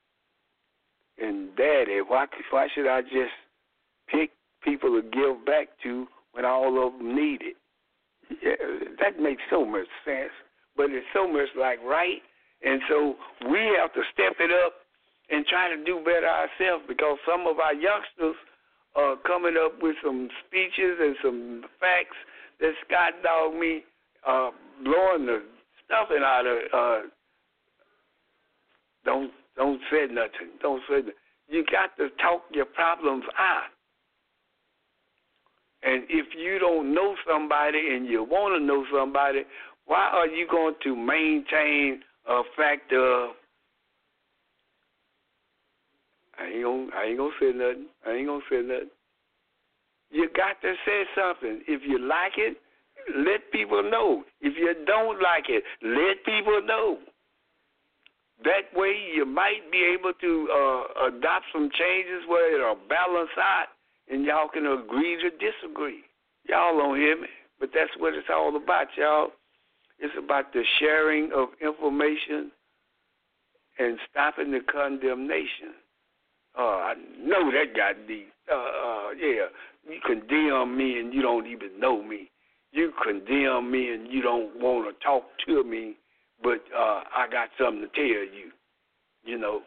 And Daddy, why, why should I just pick people to give back to when all of them need it? Yeah, that makes so much sense, but it's so much like right. And so we have to step it up and try to do better ourselves, because some of our youngsters are coming up with some speeches and some facts that Scott Dog me uh, blowing the stuffing out of. Uh, don't don't say nothing. Don't say nothing. You got to talk your problems out. And if you don't know somebody and you want to know somebody, why are you going to maintain a factor? I ain't gonna, I ain't gonna say nothing. I ain't gonna say nothing. You got to say something. If you like it, let people know. If you don't like it, let people know. That way you might be able to uh, adopt some changes where it'll balance out and y'all can agree to disagree. Y'all don't hear me, but that's what it's all about, y'all. It's about the sharing of information and stopping the condemnation. Uh, I know that got deep. Uh, uh, yeah, you condemn me and you don't even know me. You condemn me and you don't want to talk to me but uh, I got something to tell you. You know,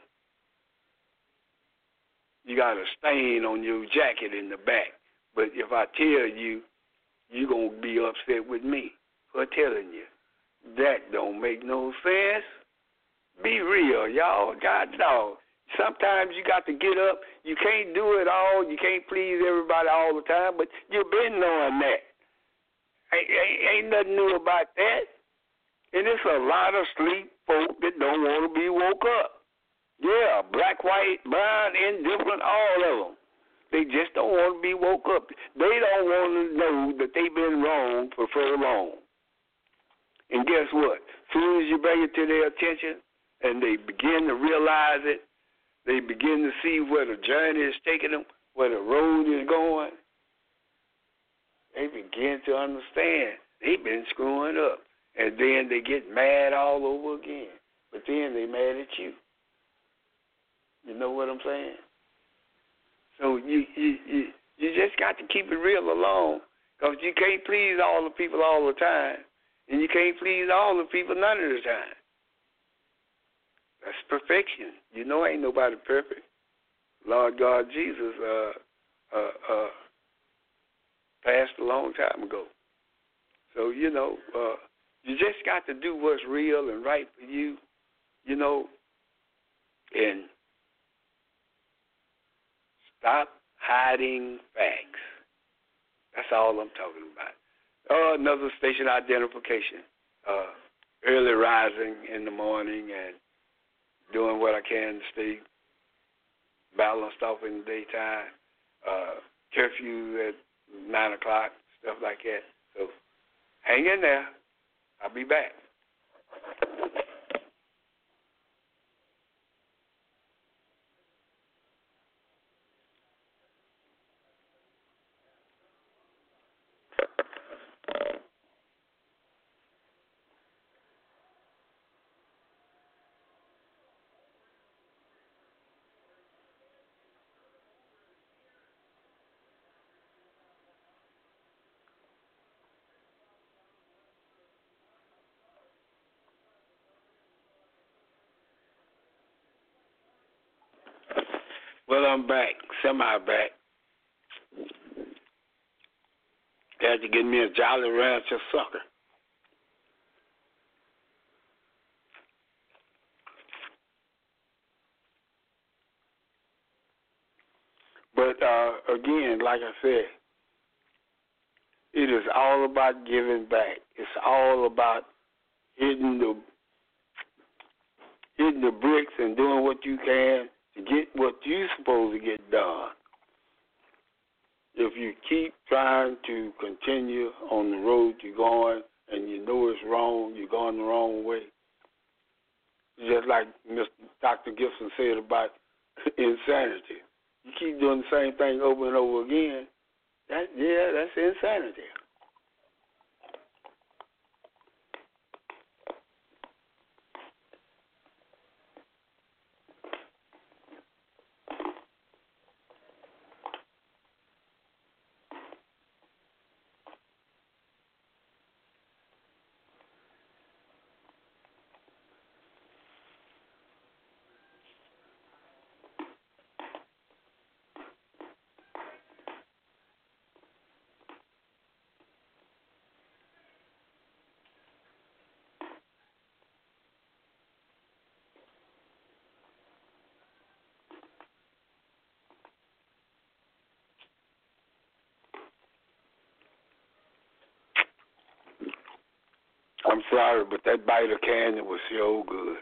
you got a stain on your jacket in the back. But if I tell you, you're going to be upset with me for telling you. That don't make no sense. Be real, y'all. God dog. Sometimes you got to get up. You can't do it all. You can't please everybody all the time, but you've been knowing that. Ain't, ain't, ain't nothing new about that. And it's a lot of sleep folk that don't want to be woke up. Yeah, black, white, brown, indifferent, all of them. They just don't want to be woke up. They don't want to know that they've been wrong for so long. And guess what? As soon as you bring it to their attention and they begin to realize it, they begin to see where the journey is taking them, where the road is going, they begin to understand they've been screwing up. And then they get mad all over again. But then they mad at you. You know what I'm saying? So you you you, you just got to keep it real alone, because you can't please all the people all the time, and you can't please all the people none of the time. That's perfection. You know ain't nobody perfect. Lord God Jesus uh, uh, uh, passed a long time ago. So, you know, uh, you just got to do what's real and right for you, you know, and stop hiding facts. That's all I'm talking about. Oh, another station identification. Uh, early rising in the morning and doing what I can to stay balanced off in the daytime. Uh, curfew at nine o'clock, stuff like that. So hang in there. I'll be back. Well, I'm back, semi-back. Had to get me a Jolly Rancher sucker. But, uh, again, like I said, it is all about giving back. It's all about hitting the hitting the bricks and doing what you can to get what you're supposed to get done. If you keep trying to continue on the road you're going and you know it's wrong, you're going the wrong way, just like Mister Doctor Gibson said about insanity. You keep doing the same thing over and over again, that, yeah, that's insanity. I'm sorry, but that bite of candy was so good.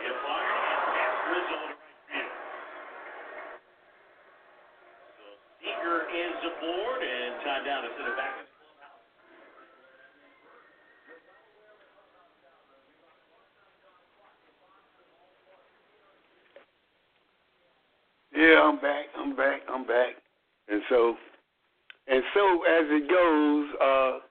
get by, and Castro is over to right field. So Seager is aboard, and time down to center back. Yeah, I'm back. I'm back. I'm back. And so, and so as it goes, uh,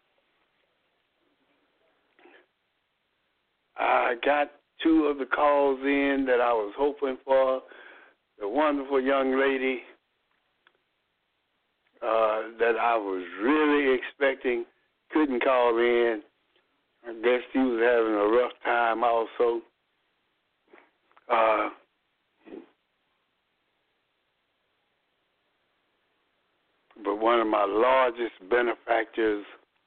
I got two of the calls in that I was hoping for. The wonderful young lady uh, that I was really expecting couldn't call in. I guess she was having a rough time also. Uh, but one of my largest benefactors,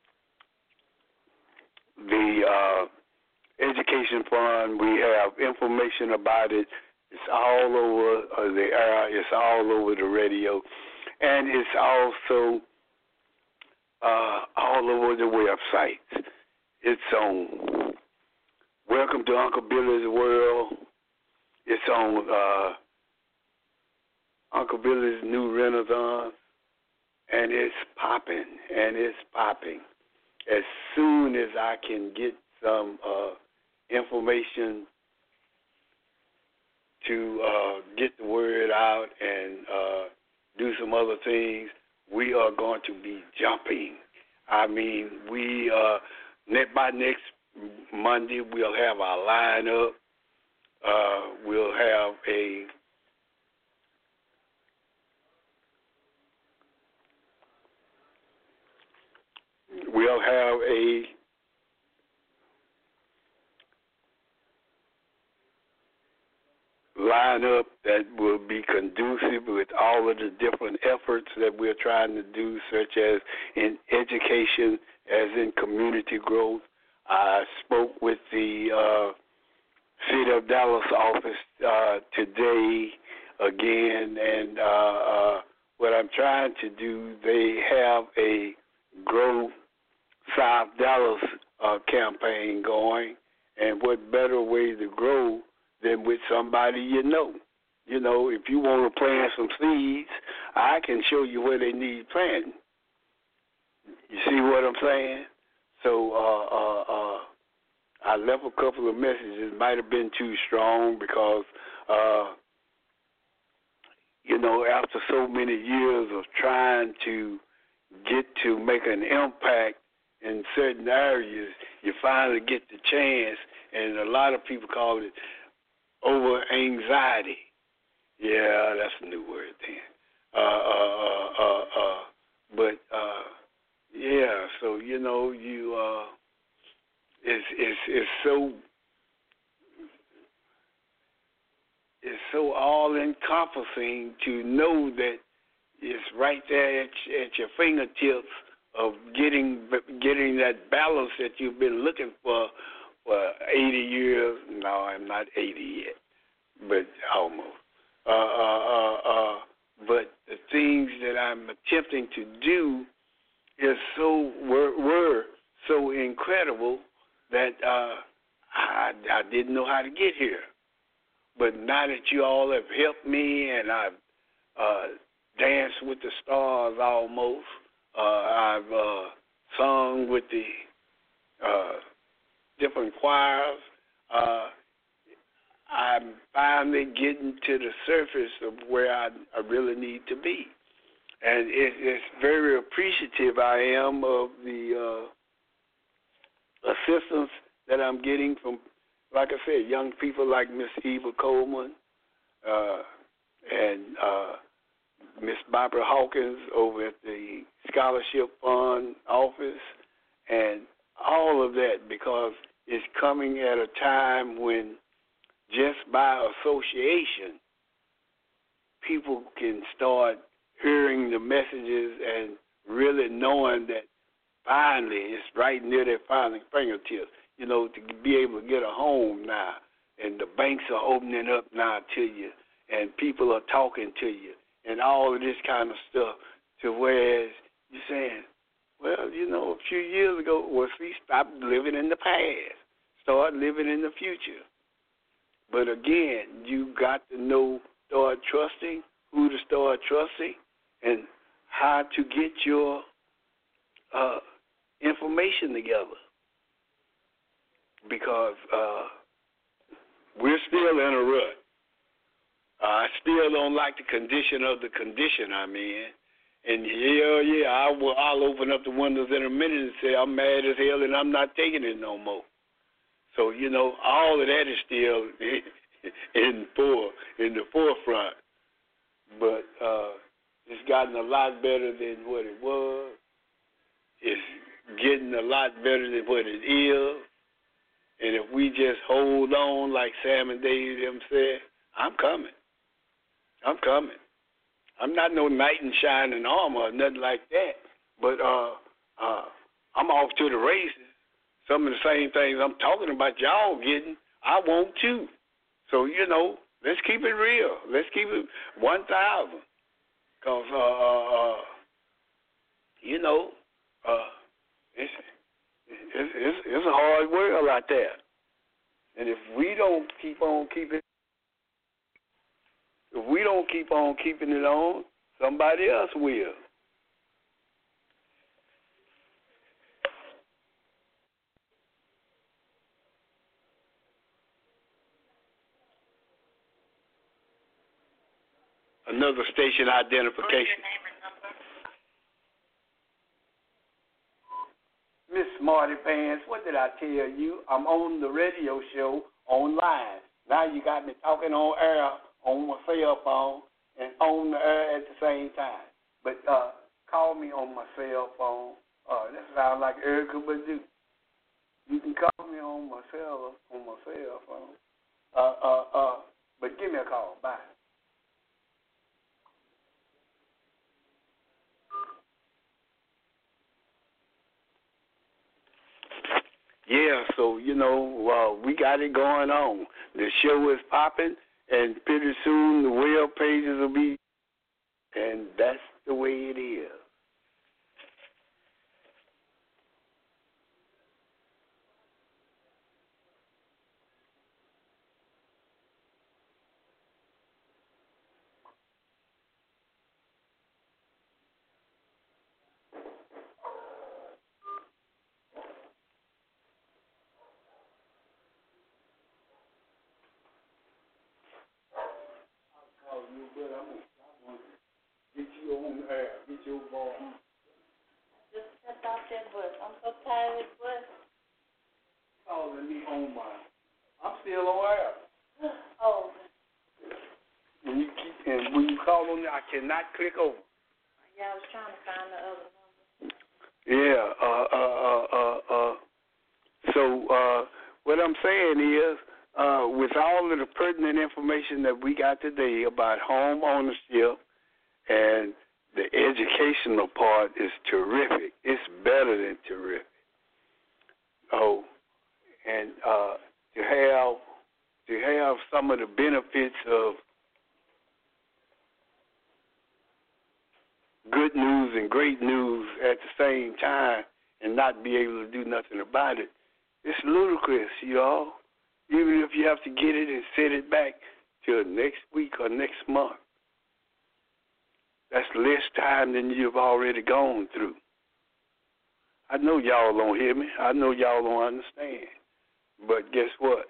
the uh, Education Fund, we have information about it. It's all over uh, the air. It's all over the radio. And it's also uh, all over the websites. It's on Welcome to Uncle Billy's World. It's on uh, Uncle Billy's New Renaissance. And it's popping, and it's popping. As soon as I can get some uh, information to uh, get the word out and uh, do some other things, we are going to be jumping. I mean, we uh, net by next Monday we'll have our lineup. Uh, we'll have a we'll have a lineup that will be conducive with all of the different efforts that we're trying to do, such as in education, as in community growth. I spoke with the uh, City of Dallas office uh, today again, and uh, uh, what I'm trying to do, they have a Grow South Dallas uh, campaign going, and what better way to grow than with somebody you know. You know, if you want to plant some seeds, I can show you where they need planting. You see what I'm saying? So uh, uh, uh, I left a couple of messages. Might have been too strong because, uh, you know, after so many years of trying to get to make an impact in certain areas, you finally get the chance, and a lot of people call it over anxiety. Yeah, that's a new word then. Uh, uh, uh, uh, but uh, yeah, so you know, you uh, it's it's it's so it's so all encompassing to know that it's right there at, at your fingertips of getting getting that balance that you've been looking for for eighty years. No, I'm not eighty yet, but almost. Uh, uh, uh, uh, but the things that I'm attempting to do is so were, were so incredible that uh, I, I didn't know how to get here. But now that you all have helped me, and I've uh, danced with the stars almost, uh, I've uh, sung with the uh, different choirs, uh, I'm finally getting to the surface of where I, I really need to be. And it, it's very appreciative I am of the uh, assistance that I'm getting from, like I said, young people like Miss Eva Coleman uh, and uh, Miss Barbara Hawkins over at the Scholarship Fund office, and all of that, because it's coming at a time when just by association, people can start hearing the messages and really knowing that finally it's right near their fingertips, you know, to be able to get a home now. And the banks are opening up now to you, and people are talking to you, and all of this kind of stuff, to whereas you're saying, well, you know, a few years ago, well, see, stop living in the past. Start living in the future. But again, you got to know, start trusting, who to start trusting, and how to get your uh, information together. Because uh, we're still in a rut. Uh, I still don't like the condition of the condition I'm in. And yeah, yeah, I will, I'll open up the windows in a minute and say I'm mad as hell and I'm not taking it no more. So, you know, all of that is still in for in the forefront. But uh, it's gotten a lot better than what it was. It's getting a lot better than what it is. And if we just hold on, like Sam and Dave them said, I'm coming. I'm coming. I'm not no knight in shining armor or nothing like that. But uh, uh, I'm off to the races. Some of the same things I'm talking about y'all getting, I want too. So, you know, let's keep it real. Let's keep it one thousand. Because, uh, uh, you know, uh, it's, it's, it's, it's a hard world out there. And if we don't keep on keeping If we don't keep on keeping it on, somebody else will. Another station identification. Miss Smarty Pants, what did I tell you? I'm on the radio show online. Now you got me talking on air on my cell phone and on the air at the same time. But uh, call me on my cell phone. Uh, that sounds like Erica Badu. You can call me on my cell on my cell phone. Uh, uh, uh, but give me a call. Bye. Yeah, so, you know, uh, we got it going on. The show is popping, and pretty soon the web pages will be, and that's the way it is. Get you on air. Get your ball. Just stepped off that bus. I'm so tired of this bus. Calling me on my. I'm still on air. Oh. When you keep and when you call on me, I cannot click over. Yeah, I was trying to find the other number. Yeah. Uh. Uh. Uh. Uh. uh. So uh, what I'm saying is, uh, with all of the pertinent information that we got today about home ownership. And the educational part is terrific. It's better than terrific. Oh, and uh, to have to have some of the benefits of good news and great news at the same time, and not be able to do nothing about it, it's ludicrous, y'all. Even if you have to get it and set it back till next week or next month. That's less time than you've already gone through. I know y'all don't hear me. I know y'all don't understand. But guess what?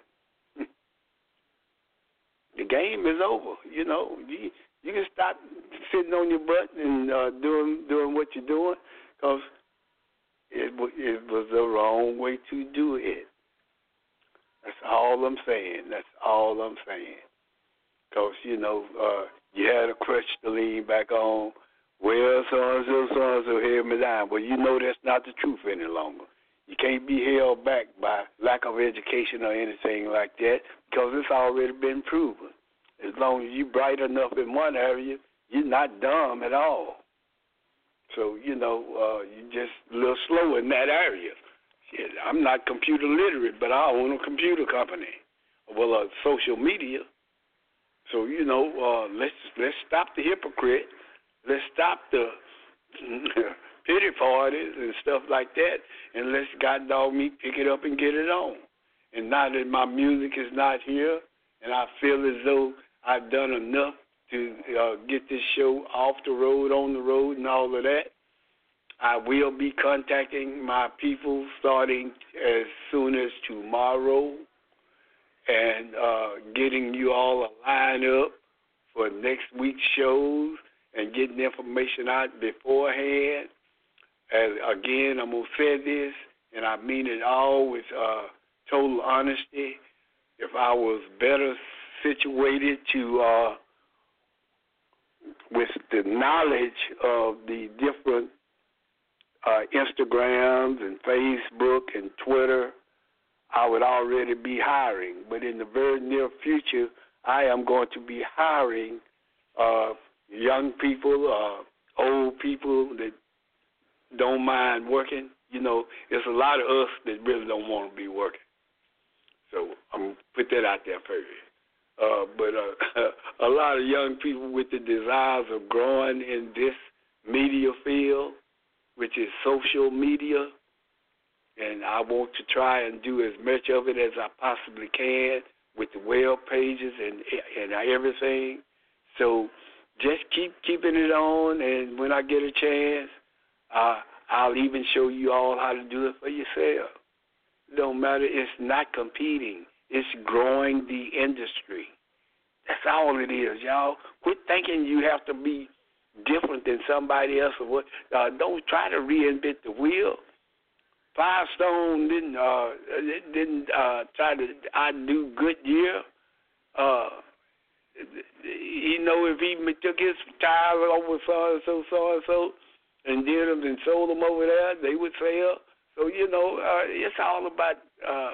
The game is over. You know, you, you can stop sitting on your butt and uh, doing doing what you're doing because it, it was the wrong way to do it. That's all I'm saying. That's all I'm saying. Because, you know, uh, you had a crutch to lean back on. Well, so-and-so, so-and-so held me down. Well, you know that's not the truth any longer. You can't be held back by lack of education or anything like that because it's already been proven. As long as you're bright enough in one area, you're not dumb at all. So, you know, uh, you're just a little slow in that area. Shit, I'm not computer literate, but I own a computer company. Well, uh, social media. So, you know, uh, let's let's stop the hypocrite. Let's stop the pity parties and stuff like that, and let's God dog me pick it up and get it on. And now that my music is not here, and I feel as though I've done enough to uh, get this show off the road, on the road, and all of that. I will be contacting my people starting as soon as tomorrow and uh, getting you all a lineup for next week's shows and getting information out beforehand. As, again, I'm going to say this, and I mean it all with uh, total honesty. If I was better situated to, uh, with the knowledge of the different uh, Instagrams and Facebook and Twitter, I would already be hiring. But in the very near future, I am going to be hiring uh, young people, uh, old people that don't mind working. You know, there's a lot of us that really don't want to be working. So I'm going to put that out there first. Uh, but uh, a lot of young people with the desires of growing in this media field, which is social media, and I want to try and do as much of it as I possibly can with the web pages and and everything. So just keep keeping it on, and when I get a chance, uh, I'll even show you all how to do it for yourself. It don't matter. It's not competing. It's growing the industry. That's all it is, y'all. Quit thinking you have to be different than somebody else or what. Uh, don't try to reinvent the wheel. Firestone didn't uh, didn't uh, try to outdo Goodyear. Uh, you know, if he took his tires over so and so, so and so, and did them and sold them over there, they would sell. So you know, uh, it's all about uh,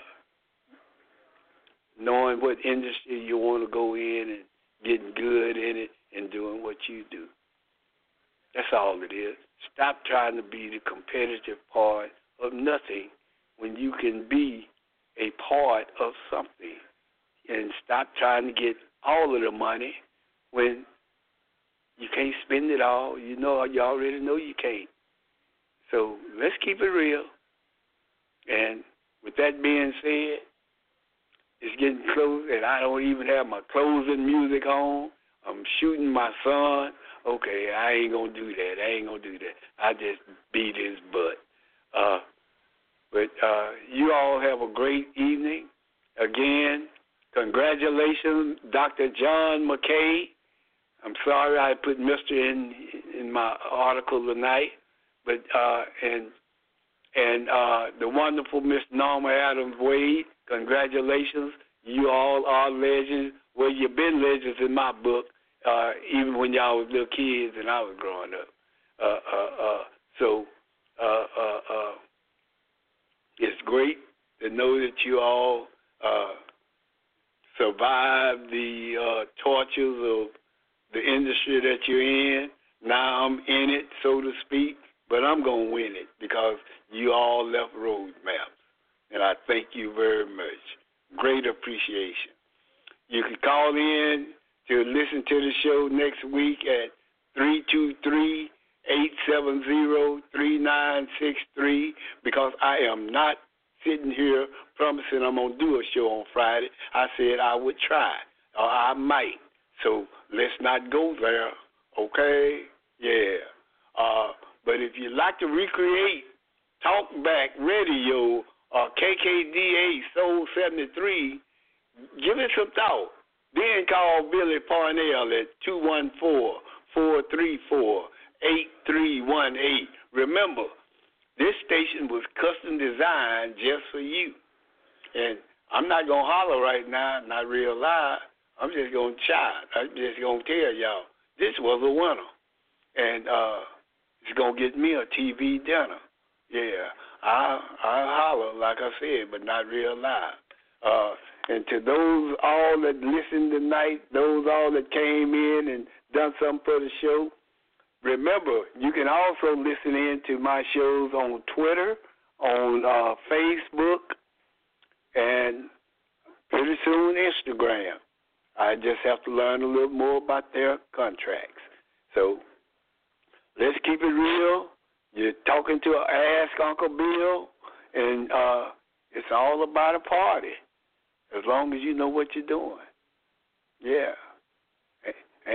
knowing what industry you want to go in and getting good in it and doing what you do. That's all it is. Stop trying to be the competitive part of nothing when you can be a part of something, and stop trying to get all of the money when you can't spend it all. You know, you already know you can't. So let's keep it real. And with that being said, it's getting close, and I don't even have my closing music on. I'm shooting my son. Okay, I ain't going to do that. I ain't going to do that. I just beat his butt. Uh, but uh, you all have a great evening. Again, congratulations, Doctor John McKay. I'm sorry I put Mister in in my article tonight, but uh, and and uh, the wonderful Miss Norma Adams Wade. Congratulations, you all are legends. Well, you've been legends in my book, uh, even when y'all was little kids and I was growing up. Uh, uh, uh, so uh, uh, uh, it's great to know that you all uh, survived the uh, tortures of the industry that you're in. Now I'm in it, so to speak, but I'm going to win it because you all left road maps, and I thank you very much. Great appreciation. You can call in to listen to the show next week at three two three, eight seven zero, three nine six three because I am not sitting here promising I'm going to do a show on Friday. I said I would try, or I might. So let's not go there, okay? Yeah. Uh, but if you'd like to recreate Talkback Radio or K K D A Soul seventy-three, give it some thought. Then call Billy Parnell at two one four, four three four, eight three one eight. Remember, this station was custom designed just for you. And I'm not going to holler right now, not real loud. I'm just going to shout. I'm just going to tell y'all, this was a winner. And uh, it's going to get me a T V dinner. Yeah, I I holler, like I said, but not real loud. Uh, and to those all that listened tonight, those all that came in and done something for the show, remember, you can also listen in to my shows on Twitter, on uh, Facebook, and pretty soon Instagram. I just have to learn a little more about their contracts. So let's keep it real. You're talking to Ask Uncle Bill, and uh, it's all about a party, as long as you know what you're doing.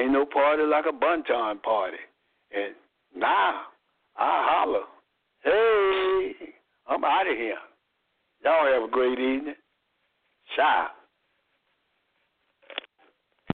Ain't no party like a Bunton party. And now, I holler, hey, I'm out of here. Y'all have a great evening. Ciao.